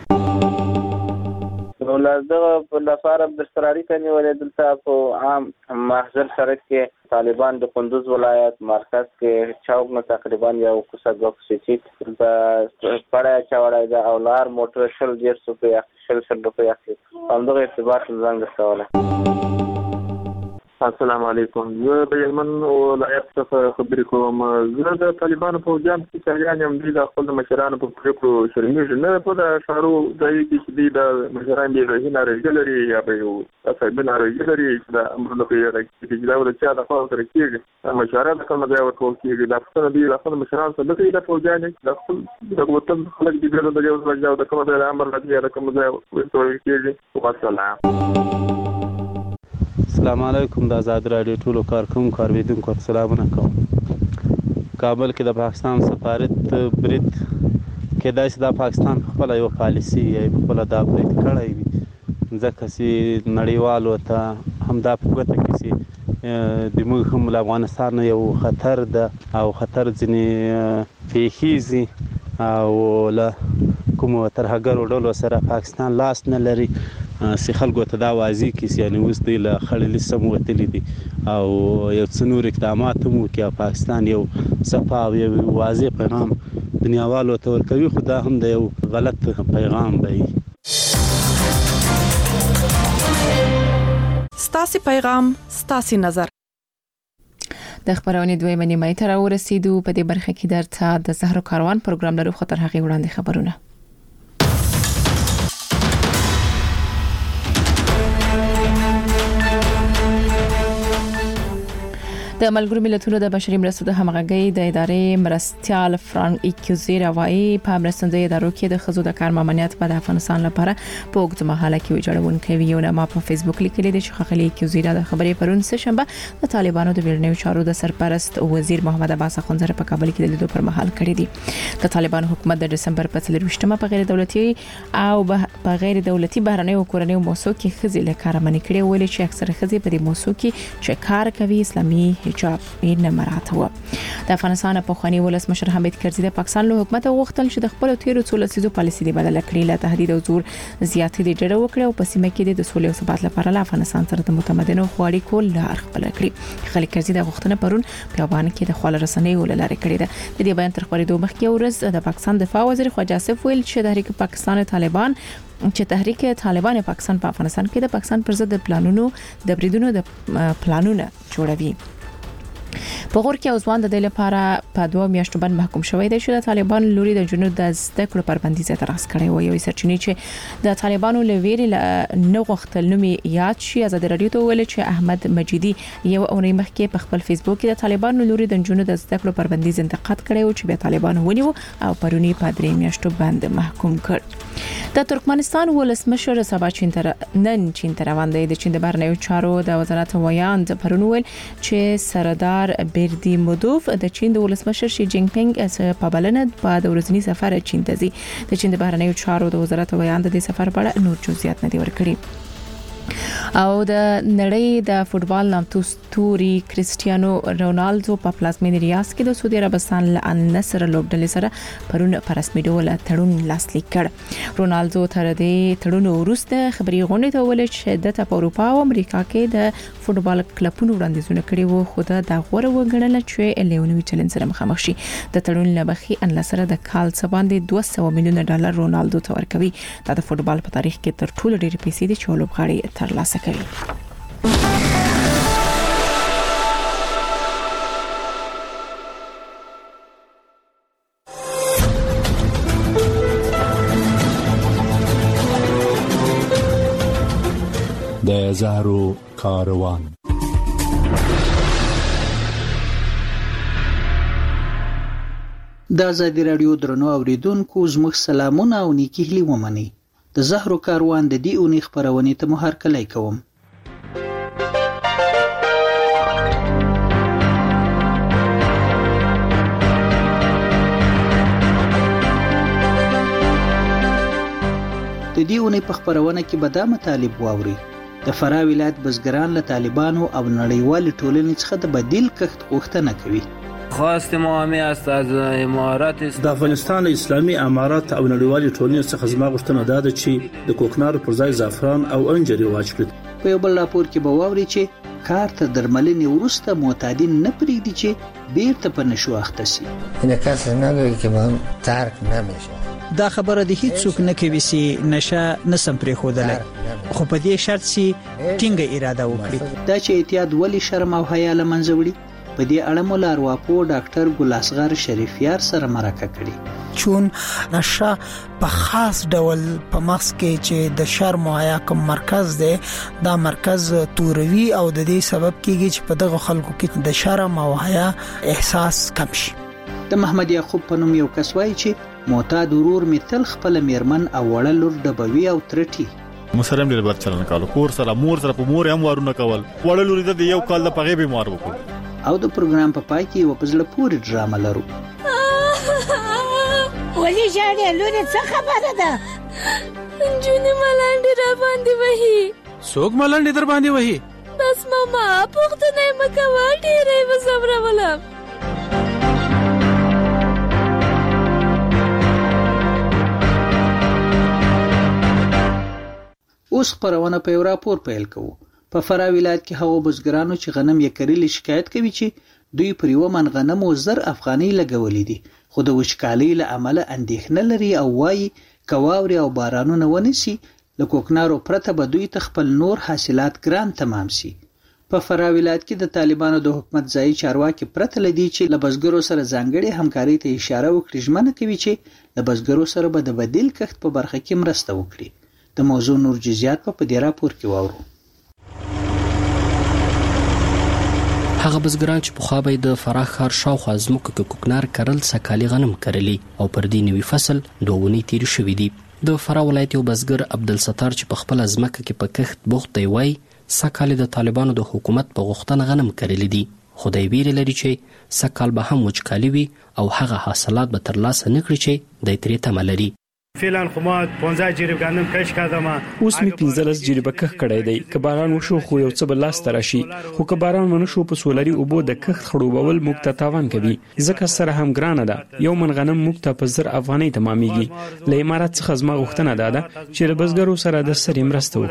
ولادغه په لپاره د استراری کني ولې دلته په عام محضر سره کې طالبان د کندوز ولایت مرکز کې چوک نو تقریبا یو کوڅه غوښتي چې د پړای چاوړای د اولار موټر شل ډیر سو په شل شل روپیا کې همدغه ارتباط څنګه سواله. السلام علیکم. زه د یمن ولایت څخه خبرې کوم. زه د طالبانو په جام کې چاریان یم. دوی د خپل مشرانو په پریکړو شرمېږي نه په د شارو ځای کې چې دوی د مشران بې رهي ناروغي لري یا به یو صاحب ناروغي لري چې د امرونو په اړه چې دا د چا د خوا سره کېږي مشوره د کوم ځای ورکول کېږي دا څنګه دی د خپل مشران سره د دې په ځای د خپل د وطن خلک دي د یو ځای د کوم ځای امر لري د کوم ځای ورکول کېږي. والسلام. السلام علیکم. د آزاد رادیو ټولو کارکوونکو کارویدونکو سلامونه کوم. کابل کې د پاکستان سفارت برید کېدای شي د پاکستان خپله یوه پالیسي یا خپله دا برید کړی وي ځکه چې نړیوالو ته همدا په ګوته کې چې د موږ هم له افغانستان نه یو خطر ده او خطر ځینې پیښیږي او له کومو ترهګرو ډلو سره پاکستان لاس نه لري سي خلکو ته دا واضح کیږي یعنی اوس د له خړلې سم وتلې دي او یو څه نور اقدامات هم وکړي پاکستان یو صفا او یو واضح پیغام دنیاوالو ته ورکوي خو دا هم د یو غلط پیغام دی. ستاسو پیغام ستاسو نظر. د خبرونه دوی منی مې تر ورسېدو په دې برخه کې درته د زهرو کاروان پروګرام لرو خطر هغه وړاندې خبرونه. د ملګرو ملتونو د بشري مرستو د همغږي د ادارې مرستيال فرانک ایکوزیر وايي په مرستندوی ادارو کې د خزو د کار مامنیت په افغانستان لپاره په وګړو مهاله کې وجړون کوي. یو نامه په فیسبوک لیکلي د شخصي ایکوزیر د خبرې پرون سه شنبه د طالبانو د ویرنیو چارو د سرپرست وزیر محمد عباس اخونزر په کابل کې د لیدو پر مهال کړی دی. د طالبانو حکومت د دسمبر په څلرويشتمه په غیر دولتي او په غیر دولتي بهرنیو کورنیو موسسو کې خزي له کار منې کړي ویل چې اکثره خزي په دې موسسو کې چې کار کوي اسلامي حجاب نه مراته و. د افغانستان په خواني ولسمشر حمید کرزي د پاکستان له حکومت غوښتل چې د خپل تیرو څو لسیزو پالیسي دی بدل کړي له تهدید او زور زیاتې د ډېر وکړي او په سیمه کې د سولې او ثبات لپاره له افغانستان سره د متمدنو خواري کول لار خپل کړي. خلک کرزي د غوښتنه پرون په بیان کې د خپل رسنۍ ولاره کړي ده. د دې بیان تر خبرې دوه مخکې ورځ د پاکستان دفاع وزیر خواجه آصف ویل چې تحریک پاکستان طالبان چې تحریک طالبان پاکستان په افغانستان کې د پاکستان پر ضد د پلانونو د بریدونو د پلانونه جوړوي. په غور کې اوسوان د دې لپاره په دوه میاشتو باندې محکوم شوی دی چې د طالبان لوري د جنوب د زده کړو پر بندیز ترخص کړي و. یو سرچینی چې د طالبانو لویری نه غوښتل نومي یاد شي آزاد رادیو ته ویل چې احمد مجیدی یو اونۍ مخکې په خپل فیسبوک کې د طالبانو لوري د جنوب د زده کړو پر بندیز انتقاد کړي و چې به طالبان ونیو او پرونی په درې میاشتو باندې محکوم کړ. د ترکمنستان ولسمشر سبا چین تر نن چین تر روان دی. د چین د بهرنیو چارو د وزارت ویاند پرون ویل چې سردار بیردی مودوف د چین د ولسمشر شي جینګ پینګ په بلنه په د ورځنی سفر چین ته ځي. د چین د بهرنیو چارو د وزارت ویاند د سفر په اړه نور جزئیات نه دی ورکړي. او د نړۍ د فوتبال نامتو ستوري کریسټیانو رونالدو په پلازمینې ریاض کې د سعودي عربستان له النصر لوبډلې سره پرون په رسمي ډول تړون لاسلیک کړ. رونالدو تر دې تړون وروسته خبري غونډه ته ویل چې د اروپا او امریکا کې د فوتبال کلبونو وړاندیزونه کړي وو خو دا د غوړه وګڼل چې لیونوي چیلنج سره مخامخ شي. د تړون لبخي النصر د کال څخه باندې دوه سوه میلیون ډالر رونالدو ته ورکوي. دا د فوتبال په تاریخ کې تر ټولو ډېر پیسې دي چې لوبغاړي ترلاسه کوي. د زهرو کاروان. د آزادي رادیو درنو اوریدونکو زموږ سلامونه او نیکی هیلې ومنئ. د زهرو کاروان د دې اونۍ خبرونه ته مو هرکلی کوم. د دې اونۍ په خبرونه کې به دا مطالب واوري. د فراه ولایت بزګران له طالبانو او نړیوال ټولنې څخه د بدیل کښت غوښتنه کوي. خواست ما همه است از امارات د افغانستان اسلامي امارات او نړیوال ټولنې څخه زما غوښتنه ده چې د کوکنارو پر ځای زعفران او انجیر واچ کړي. په یو بل راپور کې به واوري چې کار تر درملنې وروسته معتادین نه پرېږدي چې بیرته په نشو اخته شي. این کس نگویی که من ترک نمیشه. دا خبره د هیڅ څوک نه کوي چې نشه نسم پرې خودلای خو په دې شرط چې ټینګه اراده وکړي. دا چې اعتیاد ولی شرم او حیا لمنځه وړي په دې اړه مولا ارواپو ډاکټر ګل اصغر شریفیار سره مرکه کړي. چون نشه په خاص ډول په مغز کې چې د شرم او حیا کوم مرکز دی دا مرکز توروي او د دې سبب کیږي چې په دغه خلکو کې د شرم او حیا احساس کم شي. د محمد یعقوب په نوم یو کس وایي چې معتاد ورور می تل خپل میرمن او وړل لور ډبوي او ترټي. مسلم ډېر بد چلن کالو کور سره مور سره په مور هم وارونه کول وړل لور د یو کال د پغې بیمار وکړ. او د پروګرام په پای کې یو پزله پوری ډرامه لرو. ولی جاړې لور څه خبره ده؟ جونې ملانډې را باندې وهي. څوک ملانډې در باندې وهي؟ بس ماما پوښتنه مې کوه ډېرې وزبرولم. اوس خبرونه په یو راپور پیل کوو. په فراه ولایت کې هغو بزګرانو چې غنم یې کرلي شکایت کوي چې دوی پر یو من غنمو زر افغانۍ لګولې دي، خو د وچکالۍ له امله اندېښنه لري او وایي که واورې او بارانونه ونیسي له کوکنارو پرته به دوی ته خپل نور حاصلات ګران تمام سي. په فراه ولایت کې د طالبانو د حکومت ځایي چارواکي پرته له دې چې له بزګرو سره ځانګړې همکارۍ ته اشاره وکړي، ژمنه کوي چې له بزګرو سره به د بدیل کښت په برخه کې مرسته وکړي. د موضوع نور جزئیات په دې راپور کې واورو. هغه بزګران چې پخوا به د فراه ښار شاوخوا ځمکو کې کوکنار کرل سکالي غنم کرلي او پر دې نوي فصل دوه اونۍ تېرې شوي دي. د فراه ولایت یو بزګر عبدالستار چې په خپله ځمکه کې په کښت بوخت دی وایي سږکال د طالبانو د حکومت په غوښتنه غنم کرلی دي، خو دی ویرې لري چې سږکال به هم وچکالي وي او هغه حاصلات به ترلاسه نه کړي چې دی ترې تمه لري. فعلا خو ما پنځه جریب غنم کش کړم، اوس می پنځلس جریب کښ کړی دی. که باران وشو خو یو څه به لاس ته راشي، خو که باران ونه شو په سولري اوبو د کښت خړوبول موږ ته تاوان کوي، ځکه سره هم ګرانه ده. یو من غنم موږ ته په زر افغانۍ تمامېږي. له امارات څخه زما غوښتنه ده چې له بزګرو سره د سرې مرسته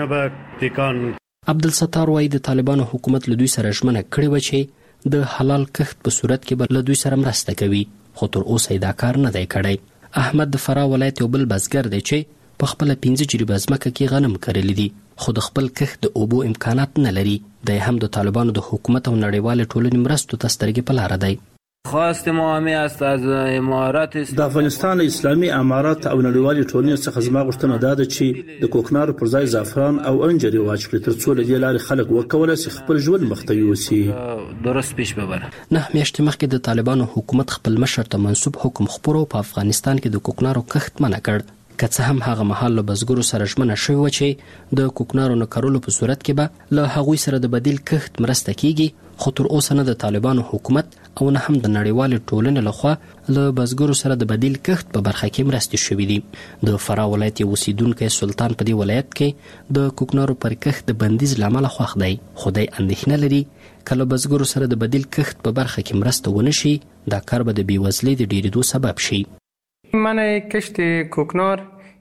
وکړي. عبدالستار وایي د طالبانو حکومت له دوی سره ژمنه کړې وه چې د حلال کښت په صورت کې به له دوی سره مرسته کوي، خو تر اوسه یې دا کار نه دی کړی. احمد د فراه ولایت یو بل بزګر دی چې په خپله پنځه جریبه ځمکه کې غنم کرلی دي، خو د خپل کښت د اوبو امکانات نه لري. دی هم د طالبانو د حکومت او نړیوالې ټولنې مرستو ته سترګې په لاره دی. خواست ما همه است از امارات د افغانستان اسلامي امارات او نړیوالې ټولنې څخه زما غوښتنه دا ده چې د کوکنارو پر ځای زعفران او انجر واچ کړي، ترڅو له دې لارې خلک وکولی شي خپل ژوند مخته یوسي. درست پیش ببره. نه میاشتې مخکې د طالبانو حکومت خپل مشر ته منسوب حکم خپور په افغانستان کې د کوکنارو کښت منع کړ، که څه هم هغه مهال له بزګرو سره ژمنه شوې وه چې د کوکنارو نه کرلو په صورت کې به له هغوی سره د بدیل کښت مرسته کیږي، خو تر اوسه نه د طالبانو حکومت او نه هم د نړیوالې ټولنې لخوا له بزګرو سره د بدیل کښت په برخه کې مرستې شوې دي. د فراه ولایت یو اوسیدونکی سلطان په دې ولایت کې د کوکنارو پر کښت د بندیز له امله خوښ دی، خو دی اندېښنه لري که له بزګرو سره د بدیل کښت په برخه کې مرسته ونه شي دا کار به د بېوزلۍ د ډېرېدو سبب شي. منع کشت کوکنار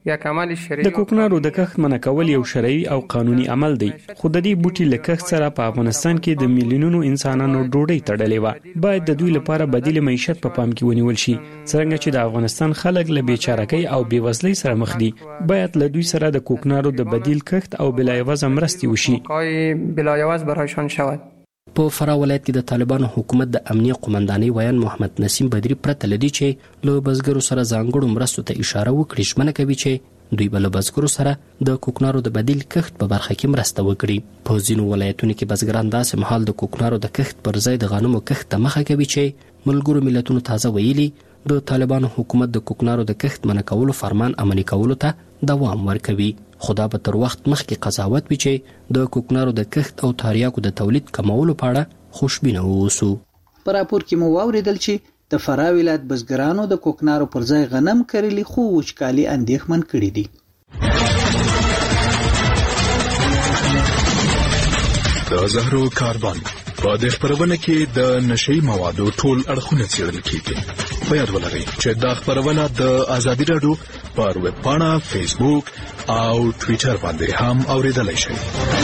د کوکنارو د کښت منع کول یو شرعي او قانوني عمل دی، خو د دې بوټي له کښت سره په افغانستان کې د میلیونونو انسانانو ډوډۍ تړلې وه. باید د دوی لپاره بدیل معیشت په پام کې ونیول شي، څرنګه چې د افغانستان خلک له بیچارهګۍ او بېوزلۍ سره مخ دي. باید له دوی سره د کوکنارو د بدیل کښت او بلایوازه مرستې وشي. بلایواز برایشان شود. په فراه ولایت کې د طالبانو حکومت د امنیه قومندانۍ ویان محمد نسیم بدری پرته له دې چې له بزګرو سره ځانګړو مرستو ته اشاره وکړي، ژمنه کوي چې دوی به له بزګرو سره د کوکنارو د بدیل کښت په برخه کې مرسته وکړي. په ځینو ولایتونو کې بزګران داسې مهال د کوکنارو د کښت پر ځای د غنمو کښت ته مخه کوي چې ملګرو ملتونو تازه ویلي د طالبانو حکومت د کوکنارو د کښت منع کولو فرمان عملي کولو ته دوام ورکوي، خو دا به تر وخت مخکې قضاوت وي چې د کوکنارو د کښت او تریاکو د تولید کمولو په اړه خوشبینه واوسو. په راپور کې مو واوریدل چې د فراه ولایت بزګرانو د کوکنارو پر ځای غنم کرلي خو وچکالي اندېښمن کړي دي. د زهرو کاربن په دې خبرونه کې د نشئی موادو ټول اړخونه څېړل کیږي. په یاد ولرئ چې دا خبرونه د ازادي راډیو پر ویب پاڼه، فیسبوک او ټویټر باندې هم اوریدلای شئ.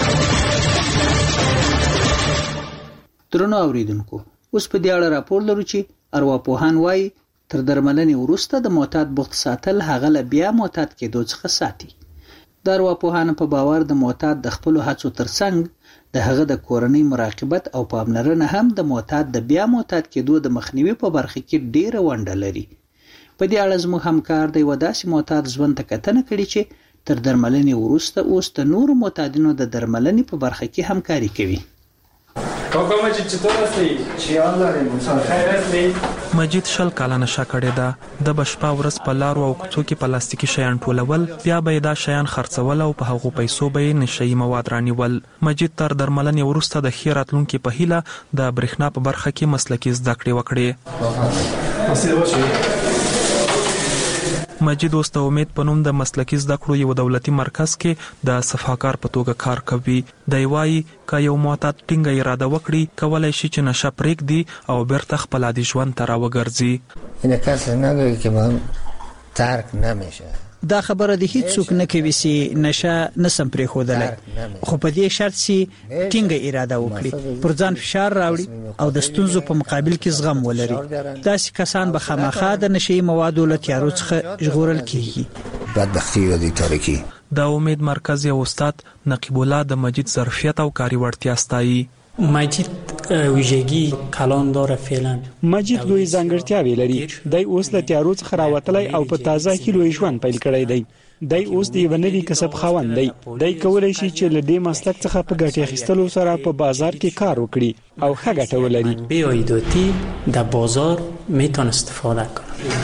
درنو اوریدونکو، اوس په دې اړه راپور لرو چې ارواپوهان وایي تر درملنې وروسته د معتاد بوخت ساتل هغه له بیا معتاد کېدو څخه ساتي. د ارواپوهانو په باور د معتاد د خپلو هڅو ترڅنګ د هغه د کورنۍ مراقبت او پاملرنه هم د معتاد د بیا معتاد کېدو د مخنیوي په برخه کې ډیره ونډه لري. په دې اړه زموږ همکار د یو داسې معتاد ژوند ته کتنه کړې چې تر درملنې وروسته اوس د نورو معتادینو د درملنې په برخه کې همکاري کوي. کاکا مجید چطور هستی؟ چیان داریم؟ خیر هستی؟ مجید شل کاله نشه کړې ده. د بشپا ورځ په لارو او کوڅو کې پلاستیکي شیان ټولول، بیا به یې دا شیان خرڅول او په هغو پیسو به یې نشهیي مواد رانیول. مجید تر درملنې وروسته د ښې راتلونکي په هیله د برېښنا په برخه کې مسلکي زده کړې وکړې. مجید اوس د امید په نوم د مسلکي زده کړو یو دولتي مرکز کې د صفاکار په توګه کار کوي. دی وایي که یو معتاد ټینګه اراده وکړي کولی شي چې نشه پرېږدي او بیرته خپل عادي ژوند ته راوګرځي. این کسی نداره که من ترک نمیشه. دا خبره د هیڅ څوک نه کوي چې نشه نسم پرې خودلای خو په دې شرط چې ټینګه اراده وکړي پر ځان فشار راوړي او د ستونزو په مقابل کې زغم ولري داسې کسان به خامخا د نشي موادو له تیارو څخه ژغورل کیږي بدبختی او د تاریکی د امید مرکز یو استاد نقیب الله د مجید ظرفیت او کاری وړتیا ستایي مجید ویژگی کلان داره فعلا مجید لوی ځانګړتیاوې لري دای اوس له تیارو څخه راوتلی او په تازه کې لوی ژوند پیل کړی دی دای اوس د یو نوي کسب خاوند دی دای کولای شي چې له دې مسلک څخه په ګټې اخیستلو سره په بازار کې کار وکړي او ښه ګټه ولري بیایدوتی در بازار میتونه استفاده کنه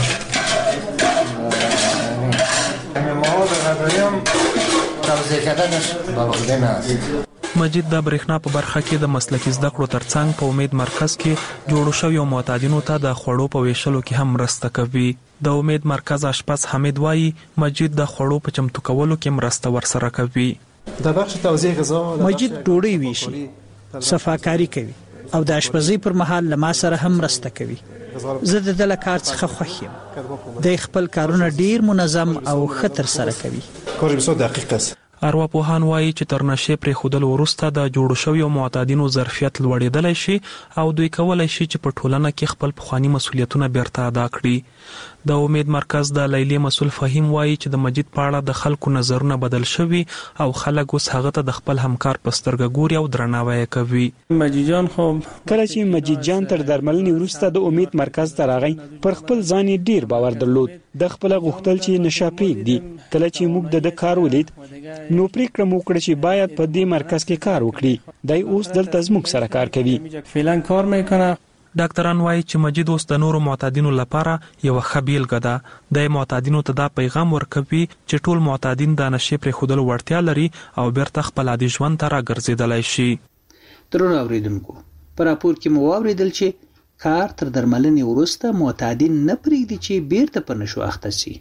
مواد غذایی هم توزیع کردنش باوجود است مجید د برېښنا په برخه کې د مسلکي زده کړو ترڅنګ په امید مرکز کې جوړو شویو معتادینو ته د خوړو په ویشلو کې هم مرسته کوي د امید مرکز اشپز حمید وایي مجید د خوړو په چمتو کولو کې مرسته ورسره کوي د بخش توزیع غذا مجید ډوډۍ ویشي صفاکاری کوي او د اشپزۍ پر مهال له ما سره هم مرسته کوي زه د دې کار څخه خوښ یم د خپل کارونه ډیر منظم او ښه ترسره کوي کار بسیار دقیق است ارواپوهان وایي چې تر نشې پرې خودل وروسته د جوړ شویو معتادینو ظرفیت لوړېدلی شي او دوی کولای شي چې په ټولنه کې خپل پخواني مسولیتونه بیرته ادا کړي د امید مرکز د لیلی مسول فهیم وایي چې د مجید په اړه د خلکو نظرونه بدل شوي او خلک اوس هغه ته د خپل همکار په سترګه ګوري او درناوی کوي مجید جان خو کله چې مجید جان تر درملنې وروسته د امید مرکز ته راغی پر خپل ځان ډیر باور درلود د خپل غوښتل چې نشه پرېږدي کله چې موږ د کار ولید نو پریکړه مو وکړه چې باید په دې مرکز کې کار وکړي دای اوس دلته زموږ سره کار کوي فعلا کار میکنه ډاکټران وایي چې مجید اوس د نورو معتادینو لپاره یو ښه بیلګه ده د معتادینو ته دا پیغام ورکوي چې ټول معتادین د نشې پرېښودلو وړتیا لري او بیرته خپل عادي ژوند ته راګرځېدلی شي درنو اورېدونکو په راپور کې مو واورېدل چې کار تر درملنې وروسته معتادین نه پرېږدي چې بیرته په نشو اخته شي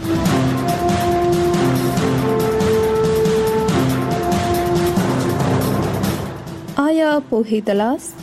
آیا پوهیدلاست؟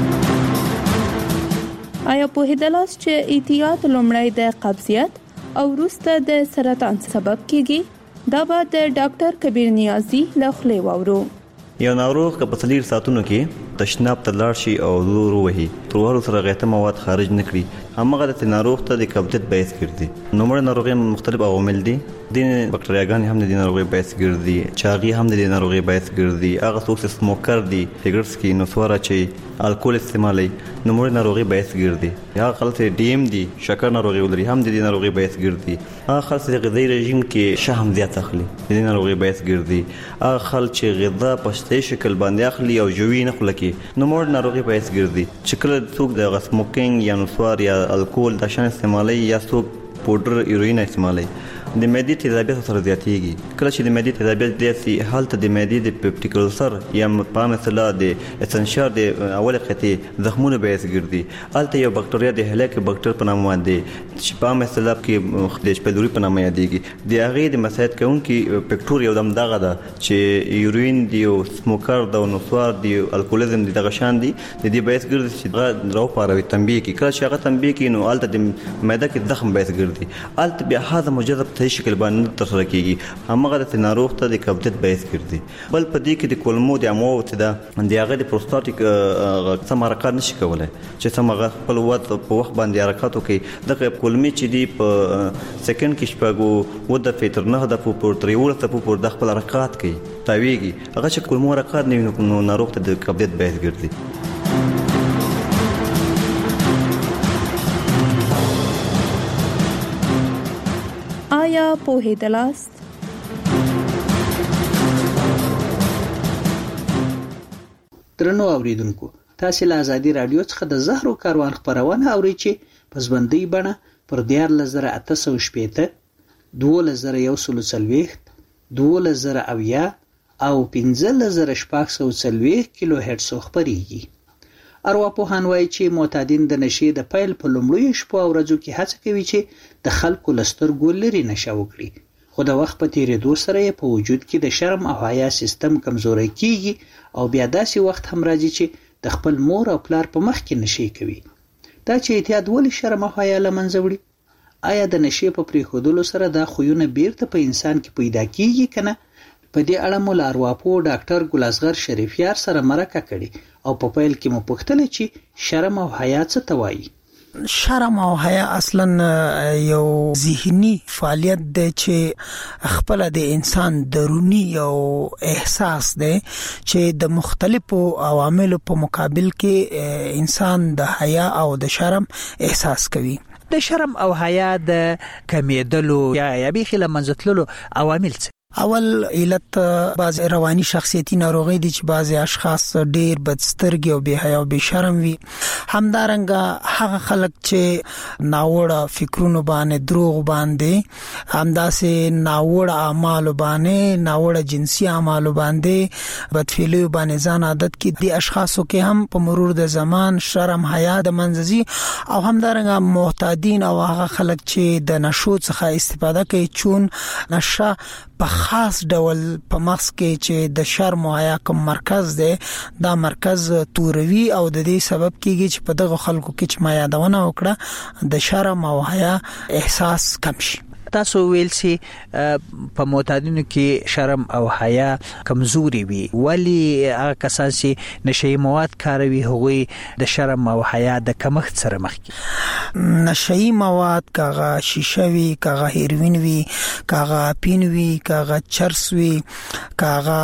آیا پوهیدلاست چې احتیاط لومړی د قبضیت او وروسته د سرطان سبب کیږي؟ دا به د ډاکټر کبیر نیازی له خولې واورو. یو ناروغ که په څلور ساعتونو کې تشناب ته لاړ شي او زور ووهي تر وهلو سره غیته مواد خارج نه کړي هماغه د ناروغ ته د قبضیت باعث ګرځي. نو مړه ناروغي مختلف عوامل دي د بکټریاګانې هم د دې ناروغي باعث ګرځي چاغي هم د دې ناروغي باعث ګرځي هغه څوک چې سموکر دي سیګریټ څکي نسواره چې الکول استعمالوي نو مړه ناروغي باعث ګرځي هغه خلک چې ډي ام دي شکر ناروغي ولري هم د دې ناروغي باعث ګرځي هغه خلک چې غذایی رژیم کې شحم زیات اخلي د دې ناروغي باعث ګرځي هغه خلک چې غذا په شته شکل باندې اخلي او جوړی نه خلکي نو مړه ناروغي باعث ګرځي چې کله څوک د سموکینګ یا نسوار یا الکول د شان استعمالي یا څوک پودر ایروین استعمالي د معدې تیزابیت سره زیاتېږي کله چې د معدې تیزابیت زیات شي هلته د معدې د پیپټیک ألسر یا په عامه اصطلاح د اسنشار د اول قطعې زخمونه باعث ګرځي هلته یو بکټریا د هلاک بکټر په نامه باندې چې په عامه اصطلاح کې د شپلوري په نامه یادېږي د هغې د مساعد کوونکي فکټور یو دم دغه ده چې یورین دی او سموکر د نسوار دی الکولیزم دی دغه شان دی د دې باعث ګرځي چې هغه راوپاروي تنبیه کوي کله چې هغه تنبیه کوي نو هلته د معده کې زخم باعث ګرځي هلته بیا هضم مجذب شکل باندې ترسره کیږي همغه د ناروغ ته د قبضیت باعث ګرځي بل په دې کې د کولمو د امو ته د هغه د پروستاتیک سم حرکت نشي کولای چې سمغه خپل وخت په وخت باندې حرکت وکړي د کولمې چې دی په سکند کې شپږو و د فیتر نه د په تریول ته په د خپل حرکت کوي تاویږي هغه چې کولمو حرکت نه نو ناروغ ته د قبضیت باعث ګرځي آیا پوهیدلاست؟ درنو اوریدونکو تاسو له ازادي رادیو څخه د زهرو کاروان خبرونه اورئ چې په ژوندۍ بڼه پر دیارلس زره اته سوه شپېته دولس زره یو سل څلوېښت دولس زره اویا او پنځلس زره شپږ سوه څلوېښت کیلو هرتز خپرېږي. ارواپوهان وایي چې معتادین د نشې د پیل په لومړیو شپو او ورځو کې هڅه کوي چې د خلکو له سترګو لرې نشه وکړي خو د وخت په تېرېدو سره یې په وجود کې د شرم او حیا سیستم کمزوری کیږي او بیا داسې وخت هم راځي چې د خپل مور او پلار په مخ کې نشې کوي. دا چې اعتیاد ولې شرم او حیا له منځه وړي؟ آیا د نشې په پریښودلو سره دا خویونه بیرته په انسان کې پیدا کیږي کنه؟ په دې اړه مو له ارواپوه ډاکټر ګل اصغر شریفیار سره مرکه کړې او په پیل کې مو پوښتنه چې شرم او حیا څه ته وایي. شرم او حیا اصلا یو ذهني فعالیت دی چې خپل د انسان دروني یو احساس دی چې د مختلفو عواملو په مقابل کې انسان د حیا او د شرم احساس کوي. د شرم او حیا د کمیدلو یا یا به خله منځتلو عوامل څه؟ اول علت بعض رواني شخصیتي ناروغي دي چې بعض اشخاص ډیر بدسترګي او بے حیا او بے شرم وي. همدارنګه هغه خلک چې ناوړه فکرونو باندې دروغ باندې همداسې ناوړه اعمال باندې ناوړه جنسي اعمال باندې بدفعلی باندې ځان عادت کې دي اشخاصو کې هم په مرور د زمان شرم حیا د منځي او همدارنګه معتادین او هغه خلک چې د نشو څخه استفاده کوي چون نشه په خاص ډول په مغز کې چې د شرم او حیا کوم مرکز دی دا مرکز توروي او د دې سبب کیږي چې په دغه خلکو کې چې ما یادونه وکړه د شرم او حیا احساس کم شي. تاسو ویل سي په معتادینو کې شرم او حیا کمزوري وي ولی هغه کسان چې نشي مواد کاروي هغوی د شرم او حیا د کمښت سره مخ کی. نشي مواد کاغه شیشه وی کاغه هیروین وی کاغه پین وی کاغه چرس وی کاغه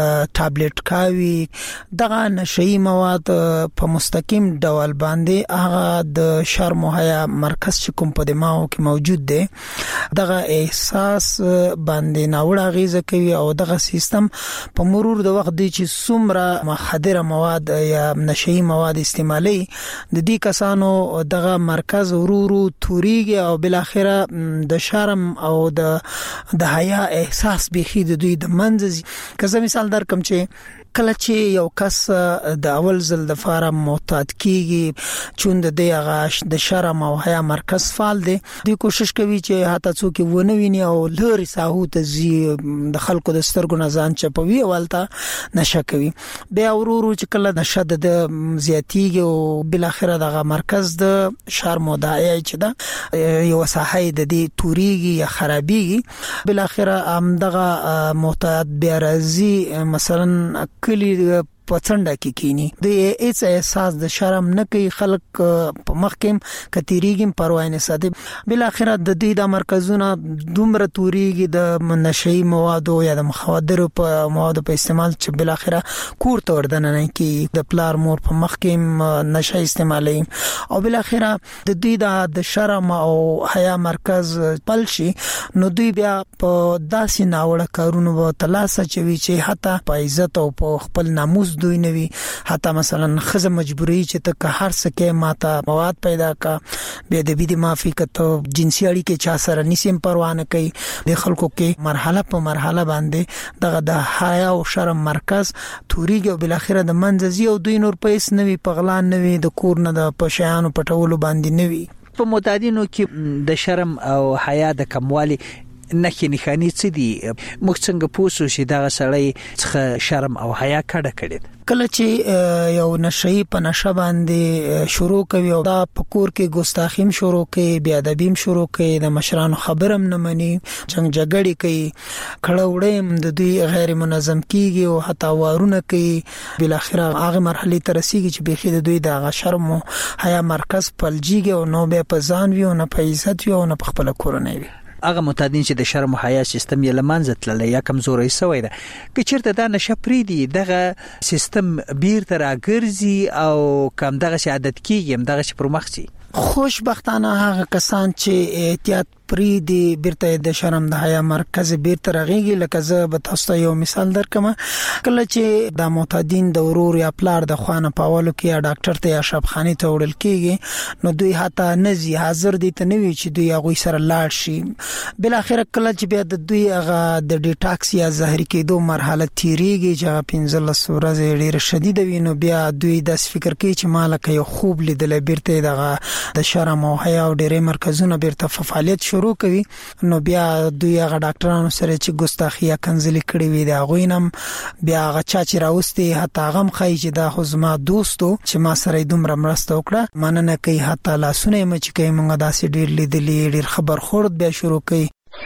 ټابلیټ کاوي دغه نشي مواد په مستقیم ډول باندې هغه د شرم او حیا مرکز چې کوم په دماغ کې موجود دی دغه احساس باندې ناوړه غیزه کوي او دغه سیستم په مرور د وخت دی چې څومره مخدره مواد یا نشئی مواد استعمالي د دې کسانو دغه مرکز ورورو توريږي او بل اخره د شرم او د د حیا احساس بيخي د دوی د منځ کزه مثال در کوم چې کله چې یو کس د اول ځل د فاره معتاد کیږي چون د دې هغه د شرم او حیا مرکز فعال دی دوی کوشش کوي چې هاته څوک ونه ویني او لوري ساحو ته زی د خلکو د سترګو نه ځان چپوي ولته نشه کوي بیا ورورو چې کله نشه د زیاتیږي او بل اخره دغه مرکز د شرم او د حیا چې دا یو ساحه د دې توريږي یا خرابيږي بل اخره هم دغه معتاد بیا راځي مثلا کلی پڅنډه کې کینی د هیڅ احساس د شرم نه کوي خلک په مخکم کتیریګم پروا نه ساتي بل اخره د دې د مرکزونه دومره توريږي د نشئی مواد او یا د مخدر په مواد په استعمال چې بل اخره کور ته وردن نه کی د پلار مور په مخکم نشه استعمالي او بل اخره د دې د شرم او حیا مرکز پلشي نو دوی بیا په داسې ناوړه کارونو و تلاسه چوي چې حتی په عزت او په خپل ناموس دوی نوي حتی مثلا خزه مجبوری چې ته هر څه کې ماته مواد پیدا کا به د بيدی معافي کته جنسي اړیکې چا سره نسیم پروا نه کوي د خلکو کې مرحله په مرحله باندې دغه د حیا او شرم مرکز توريږي او بل اخره د منځزي او دوی نور پیس نوي پغلان نوي د کور نه د پشیانو پټولو باندې نوي. په معتادینو کې د شرم او حیا د کموالي نخي نخاني څه دي موږ څنګه پوسو چې دا سړی څخه شرم او حیا کډه کړي کله چې یو نشئی په نشه باندې شروع کوي او دا پکور کې ګستاخیم شروع کوي بیا ادبیم شروع کوي د مشرانو خبرم نه مني جنگ جګړې کوي کړه وړم د دوی غیر منظم کیږي او حتی وارونه کوي بل اخره هغه مرحله ته رسیږي چې بيخي د دوی د شرم او حیا مرکز پلجیږي او نو به په ځان وي او نه په عزت وي او نه په خپل کورنۍ وي. هغه معتادین چې د شرم او حیا سیستم یې لمنځه تللی یا کمزوري شوی ده که چیرته دا نشه پریدي دغه سیستم بیرته راګرځي او کم دغه عادت کیږي دغه چې پر مخ شي خوشبختانه هغه کسان چې احتیاط پری دی بیرته د شرم د حیا مرکز بیرته راغیږي لکه زه به تاسو ته یو مثال درکم کله چې د معتادین د ورور یا پلار د خوانه پاولو کې یا ډاکټر ته یا شفخانه ته وړل کیږي نو دوی حتی نزي حاضر دي ته نوي چې دوی هغه سره لاړ شي بل اخر کله چې بیا د دوی هغه د ډیټاکس یا زهري کېدو مرحله تیریږي چې پنځلس ورځې ډیره شدیده وي نو بیا دوی د فکر کوي چې مالک یو خوب لیدل بیرته دغه د شرم او حیا او ډیره مرکزونه بیرته فعالیت شروع شروع کوي نو بیا دوی هغه ډاکټرانو سره چې ګستاخی یا کنځلي کړی وي دا غوینم بیا هغه چا چې راوستي حتی هغه مخای چې دا خو زما دوستو چې ما سره دومره مرسته وکړه مننه کوي حتی لاسونه مې چې کوي موږ داسې ډیر لیدلې ډیر خبر خورد بیا شروع کوي.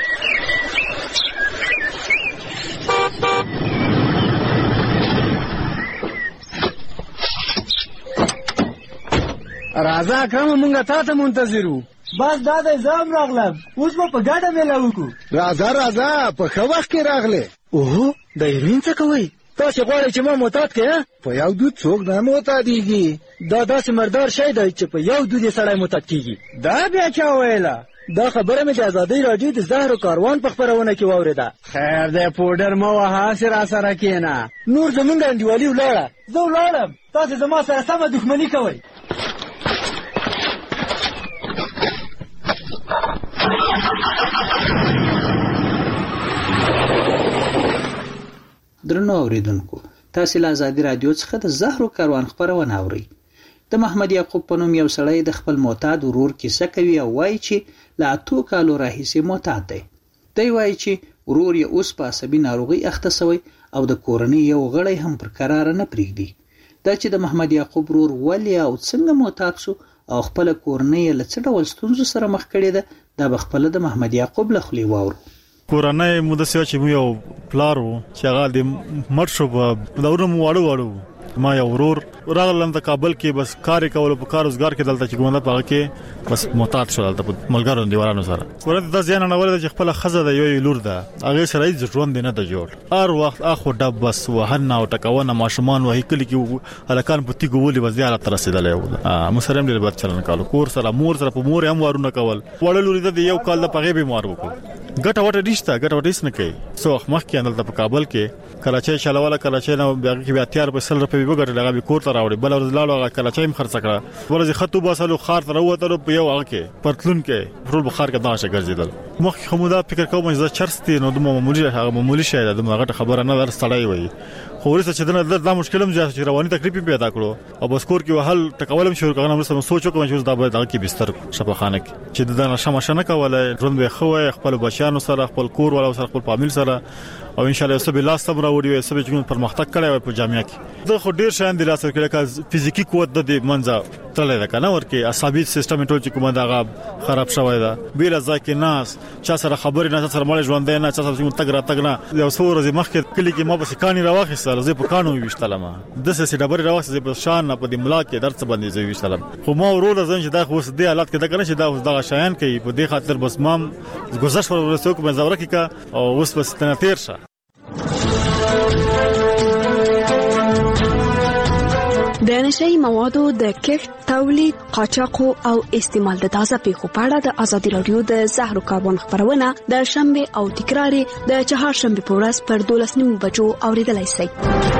راځه اکرم مونږه تا ته منتظرو. بس دا د زام راغلم اوس په ګاډه مې لاوکو. راځه راځه په ښه وخت کې راغله. اوه د هیروین څه کوي؟ تاسو غواړئ چې ما معتاد کړئ؟ په یو دود څوک نه معتادیږي. دا داسې مردار شی دی چې په یو دود یې سړی معتاد کیږي. دا بیا چا ویله؟ دا خبره مې د ازادۍ راډیو د زهرو کاروان په خپرونه کې واورېده. خیر دی پوډر مه وهه هسې را سره کښېنه. نور زمونږ انډیوالي ولاړه. زه ولاړم تاسې زما سره سمه دښمني کوئ. درنو اوریدونکو تاسو له ازادي رادیو څخه د زهرو کاروان خبرونه اورئ. د محمد یعقوب په نوم یو سړی د خپل معتاد ورور کیسه کوي او وایي چې له اتو کالو راهیسې معتاد دی. دی وایي چې ورور یې اوس په عصبي ناروغي اخته شوی او د کورنۍ یو غړی هم پر قرار نه پریږدي. دا چې د محمد یعقوب ورور ولې او څنګه معتاد شو او خپل کورنۍ له څه ډول ستونزو سره مخ کړي ده دا به خپل د محمد یعقوب له خولې واورو. کورنۍ مو د سیوا چې مو یو پلار وو چې هغه د مړ شو په دورو مو واړو واړو ما یو ورور راغلم د کابل کې بس کار کول په کار روزګار کې دلته چې کومه پاره کې بس معتاد شو دلته ملګرو دیوالانو سره ورته د ځان نه ولې چې خپل خزه د یو لور ده هغه سره یې ژوند نه د جوړ هر وخت اخو ډب بس وهنه او ټکاونه ماشومان وهي کلی کې الکان پتی ګولې بس زیاده تر رسیدلې و مسرم ډېر بد چلن کالو کور سره مور سره په مور هم وارونه کول وړل لوري د یو کال د پغې بیمار وکړ ګټه وټه رښتا ګټه وټه هیڅ نه کوي سو مخ کې اندل په کابل کې کراچۍ چلواله کراچۍ نه بیا کې بیا تیار په سل روپے وګټل هغه کور ته راوړي بل ورځ لاړو کراچۍ هم خرڅ کړه ورځ خطو باسلو خار ته وروته په یو هغه کې پرتلون کې پرول بخار کې داشه ګرځیدل مخ خمودا فکر کوم چې چرستي نو د معمولی هغه معمولی شی د هغه خبره نه در سړی وي خو ورسره چې دا, دا مشکل هم زیات چې رواني تکلیف پیدا کړو او بس کور کې وهل ټکولم شروع کړم نو سوچ وکم چې دا به دغه کې بستر شپخانه کې چې دا نشه مشه نه کوله ژوند به خو خپل بچیانو سره خپل کور ولا سره خپل فامیل سره او ان شاء الله سبه لاس تم راوړي وي سبه چې پرمختګ کړي په جامعه کې دا خو ډیر شان دي لاسه کې لکه فزیکی قوت د منځه تللی ده کنه ورکه عصبي سیستم ټول چې کومه دا خراب شوی ده بیل ځکه ناس چا سره خبرې نه سره مال ژوند نه چا سره تګ را تګ نه یو څو ورځې مخکې کلی کې ما بس کانی راوخیستل زه په کانو ویشتلم د سې ډبرې راوخیستل په شان په دې ملا کې درڅ باندې زه ویشتلم خو ما ورول ځن چې دا خو دې حالت کې دا کنه چې دا اوس دا شایان کوي په دې خاطر بس مام گذشت ورسوک په زوره کې کا او اوس بس تنه تیر شه د نشئی موادو د کښت تولید قاچاق او استعمال د تازه پیښو په اړه د ازادي رادیو د زهرو کاربن خبرونه د شنبه او تکرار د چهارشنبه په ورځ پر دولس نیمو بجو اوریدلای شئ.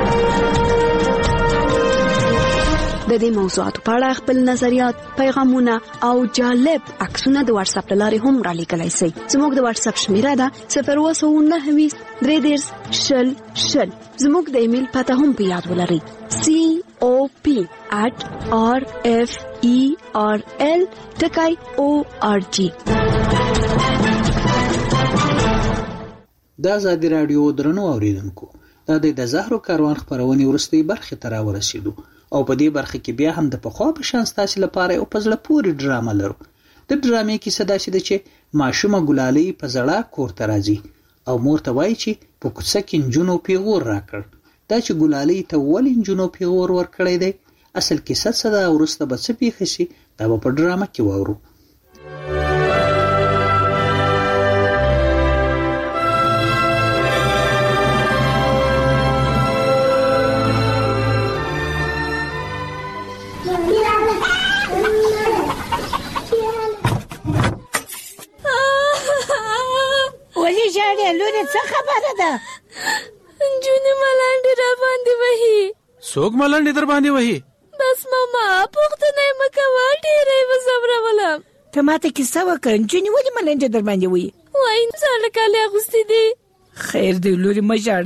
د دې موضوعاتو په اړه خپل نظریات، پیغامونه او جالب عکسونه د واتس اپ لارې هم را لیکلای شئ. زموږ د واتس اپ شمیره ده صفر اووه نهه ویشت درې دېرش شل شل. زموږ د ایمیل پته هم په یاد ولرئ سی او پی at r f e r l ټکی او ار جی. د ازادي رادیو درنو اوریدونکو دا د زهرو کاروان خبرونه ورستي برخه تر ورسېدو او په دې برخه کې بیا هم د پخوا په شان ستاسو لپاره او په ځله پوری ډرامه لرو. د ډرامې کې صدا شي چې ماشومه ګلالي په زړه کور ته راځي او مور ته وایي چې په کوڅه کې جنونو پیغور راکړ. دا چې ګلالي ته ولې جنونو پیغور ورکړی دی اصل کې څه څه دا ورسته به څه پیښ شي دا په ډرامه کې وورو. لوري څه خبره ده؟ جونې ملنډې را باندې وهي. څوک ملنډې در باندې وهي؟ بس ماما پوښتنه یې مه کوه ډېره یې وځورولم. ته ماته کیسه وکړه جونې ولې ملنډې در باندې وهي؟ وایي زاړه کالي اغوستي دي. خیر دی لوري مه ژاړه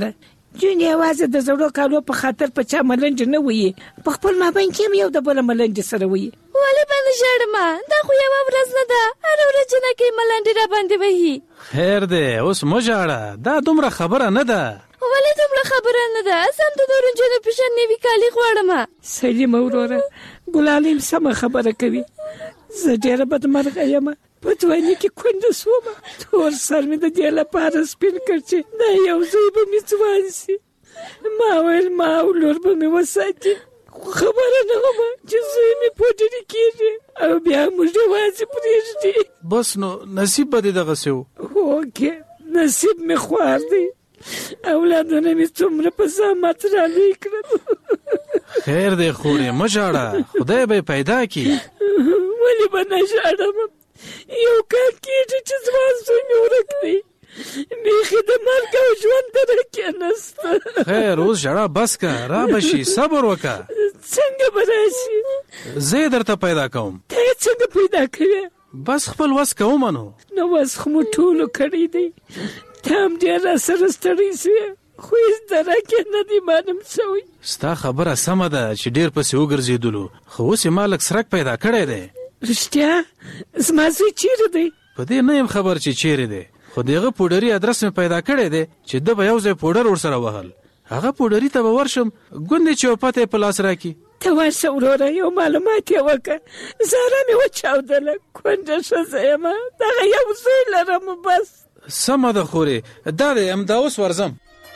جون یوازې د زړو کالو په خاطر په چا ملنج نه وي، په خپل مابین کې یو د بل ملنج سره وي. ولې باندې ژړم؟ دا خو یو ورځ نه ده، هر ورځ نه کې ملنډ را باندې وهي. خیر دی اوس مو ژاړه، دا دومره خبره نه ده. ولې دومره خبره نه ده؟ سم د دورنجونو پیشن نوي کالي غواړم. سلیم وروره، ګلالیم سمه خبره کوي. زه ډېره بدمرغه یم، په ځواني کې کونډه شوم. تور سر مې د دې لپاره سپین کړ چې دا یو ځای به مې ځوان شي. ما ویل ما او لور به مې وساتي، خو خبره نه وم چې زوی مې پوډري کېږي او بیا موږ یوازې پرېږدي. بس نو نصیب به دې دغسې و. هوکې نصیب مې خوار دی، اولادونه مې څومره په زحمت رالوی کړل. خیر دی خورې مه ژاړه، خدای به یې پیدا کړي. ولې به نه ژاړم؟ یو کال کېږي چې ځوان زوی مې ورک دی، بیخي د مرګ او ژوند دره کې نسته. خیر اوس ژړا بس که، را به شي، صبر وکړه. څنګه به راشي؟ زه یې درته پیدا کوم. ته یې څنګه پیدا کوې؟ بس خپل وس کومه نو. نو وس خو مو ټولو کړی دی، ته هم ډېر راسره ستړی شوې، خو هېڅ دره کې نه دی معلوم شوی. ستا خبره سمه ده چې ډېر پسې وګرځېدلو، خو اوس یې ما لږ سرک پیدا کړی دی. رښتیا؟ زما زوی چیرې دی؟ په دې نه یم خبر چې چیرې دی، خو د هغه پوډري ادرس مې پیدا کړی دی چې ده به یو ځای پوډر ورسره وهل. هغه پوډري ته به ورشم، ګوندې چې یو پته یې په لاس راکړي. ته ورشه وروره، یو معلومات یې وکړه. زهره مې وچاودله، کونډه ښځه یم، دغه یو زوی لرم بس. سمه ده خورې، دا دی همدا اوس ورځم.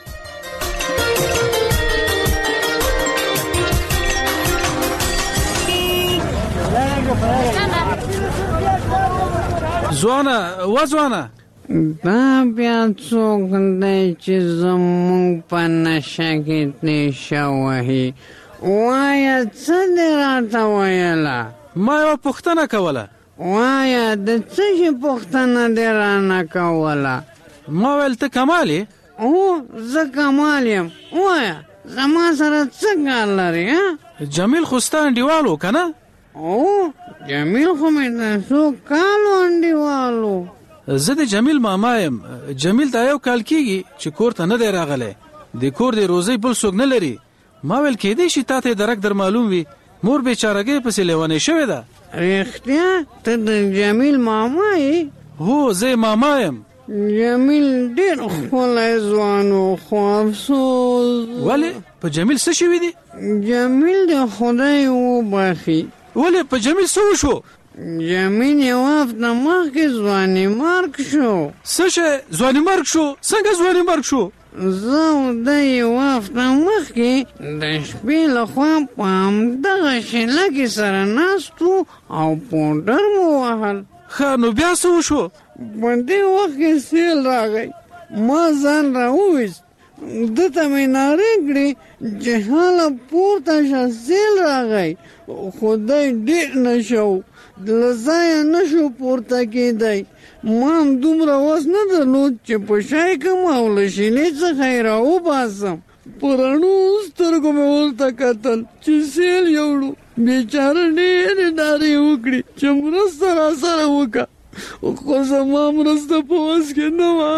ځوانه و ځوانه، دا بیا څوک دی چې زمونږ په نشه کې نیشه وهي؟ وایه څه دې راته ویله؟ ما یوه پوښتنه کوله. وایه د څه شي پوښتنه دې رانه کوله؟ ما ویل ته کمال یې؟ هو زه کمال یم. وایه زما سره څه کار لري؟ جمیل خو ستا انډیوال و که نه؟ او جمیل خو مې د څو کالو انډیوال و. زه د جمیل ماما یم. جمیل دا یو کال کېږي چې کور ته نه دی راغلی، د کور د روزۍ بل څوک نه لري. ما ویل کېدی شي تا ته یې درک در معلوم وي، مور بېچارګۍ پسې لیونۍ شوې ده. رښتیا ته د جمیل ماما یې؟ هو زه یې ماما یم. جمیل ډېر ښکلی ځوان و، خو افسوس. ولې په جمیل څه شوي دي؟ جمیل د خدای وبخي. ولې په جمیل څه وشو؟ جمیل یوه هفته مخکې ځواني مرګ شو. څه شی ځواني مرګ شو؟ څنګه ځواني مرګ شو؟ زه او ده یوه هفته مخکې د شپې لخوا په همدغه شیله کې سره ناست وو او پوډر مو وهل. ښه نو بیا څه وشو؟ په دې وخت کې سیل راغی، ما ځان راوویست، ده ته مې نارې کړې چې هله پورته شه سیل راغی، خو دی ډېر نشه و، له ځایه نه شو پورته کېدی. ما هم دومره وس نه درلود چې په شی کم او له شیلې څخه یې راوباسم. په رڼو سترګو مې ورته کتل چې سیل یوړو. بېچاره ډېرې نارې وکړې چې مرسته راسره وکړه، خو زما مرسته په وس کې نه وه.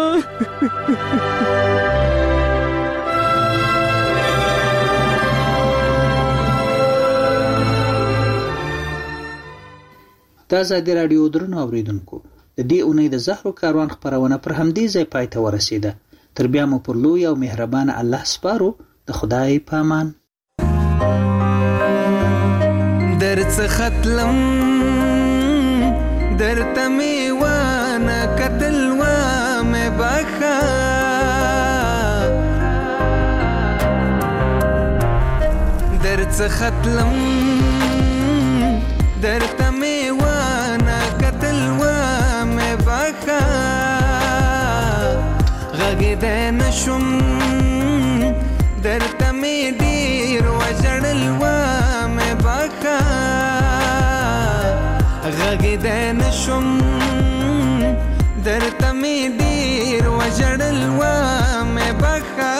د ازادي راډیو درنو اوریدونکو، د دې اونۍ د زهرو کاروان خپرونه پر همدې ځای پای ته ورسېده. تر بیا مو پر لوی او مهربانه الله سپارو. د خدای په امان. درڅ ختلم درته مې وانه کتل وامې بخا، درڅ ختلم درته مې وانه کتل وامې بخا، غږېدی نشم درته مې ډېر وژړل وامې بخا، غږېدی نشم درته مې ډېر وژړل وامې بخا.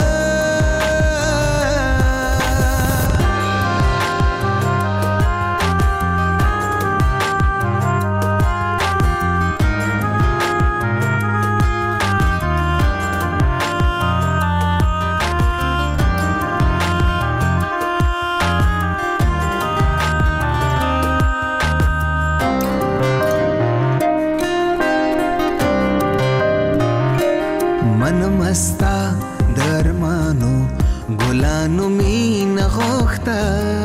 وخته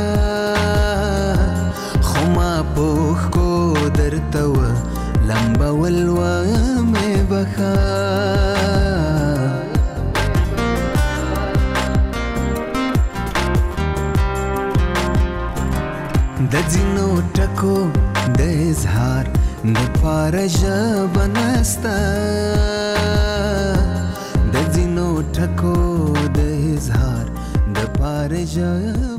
خو ما پوخ کو درته و لمبول و مې بخا د ځینو ټکو د اظهار د پاره ژبه نسته د ځینو ټکو د اظهار د پاره ژبه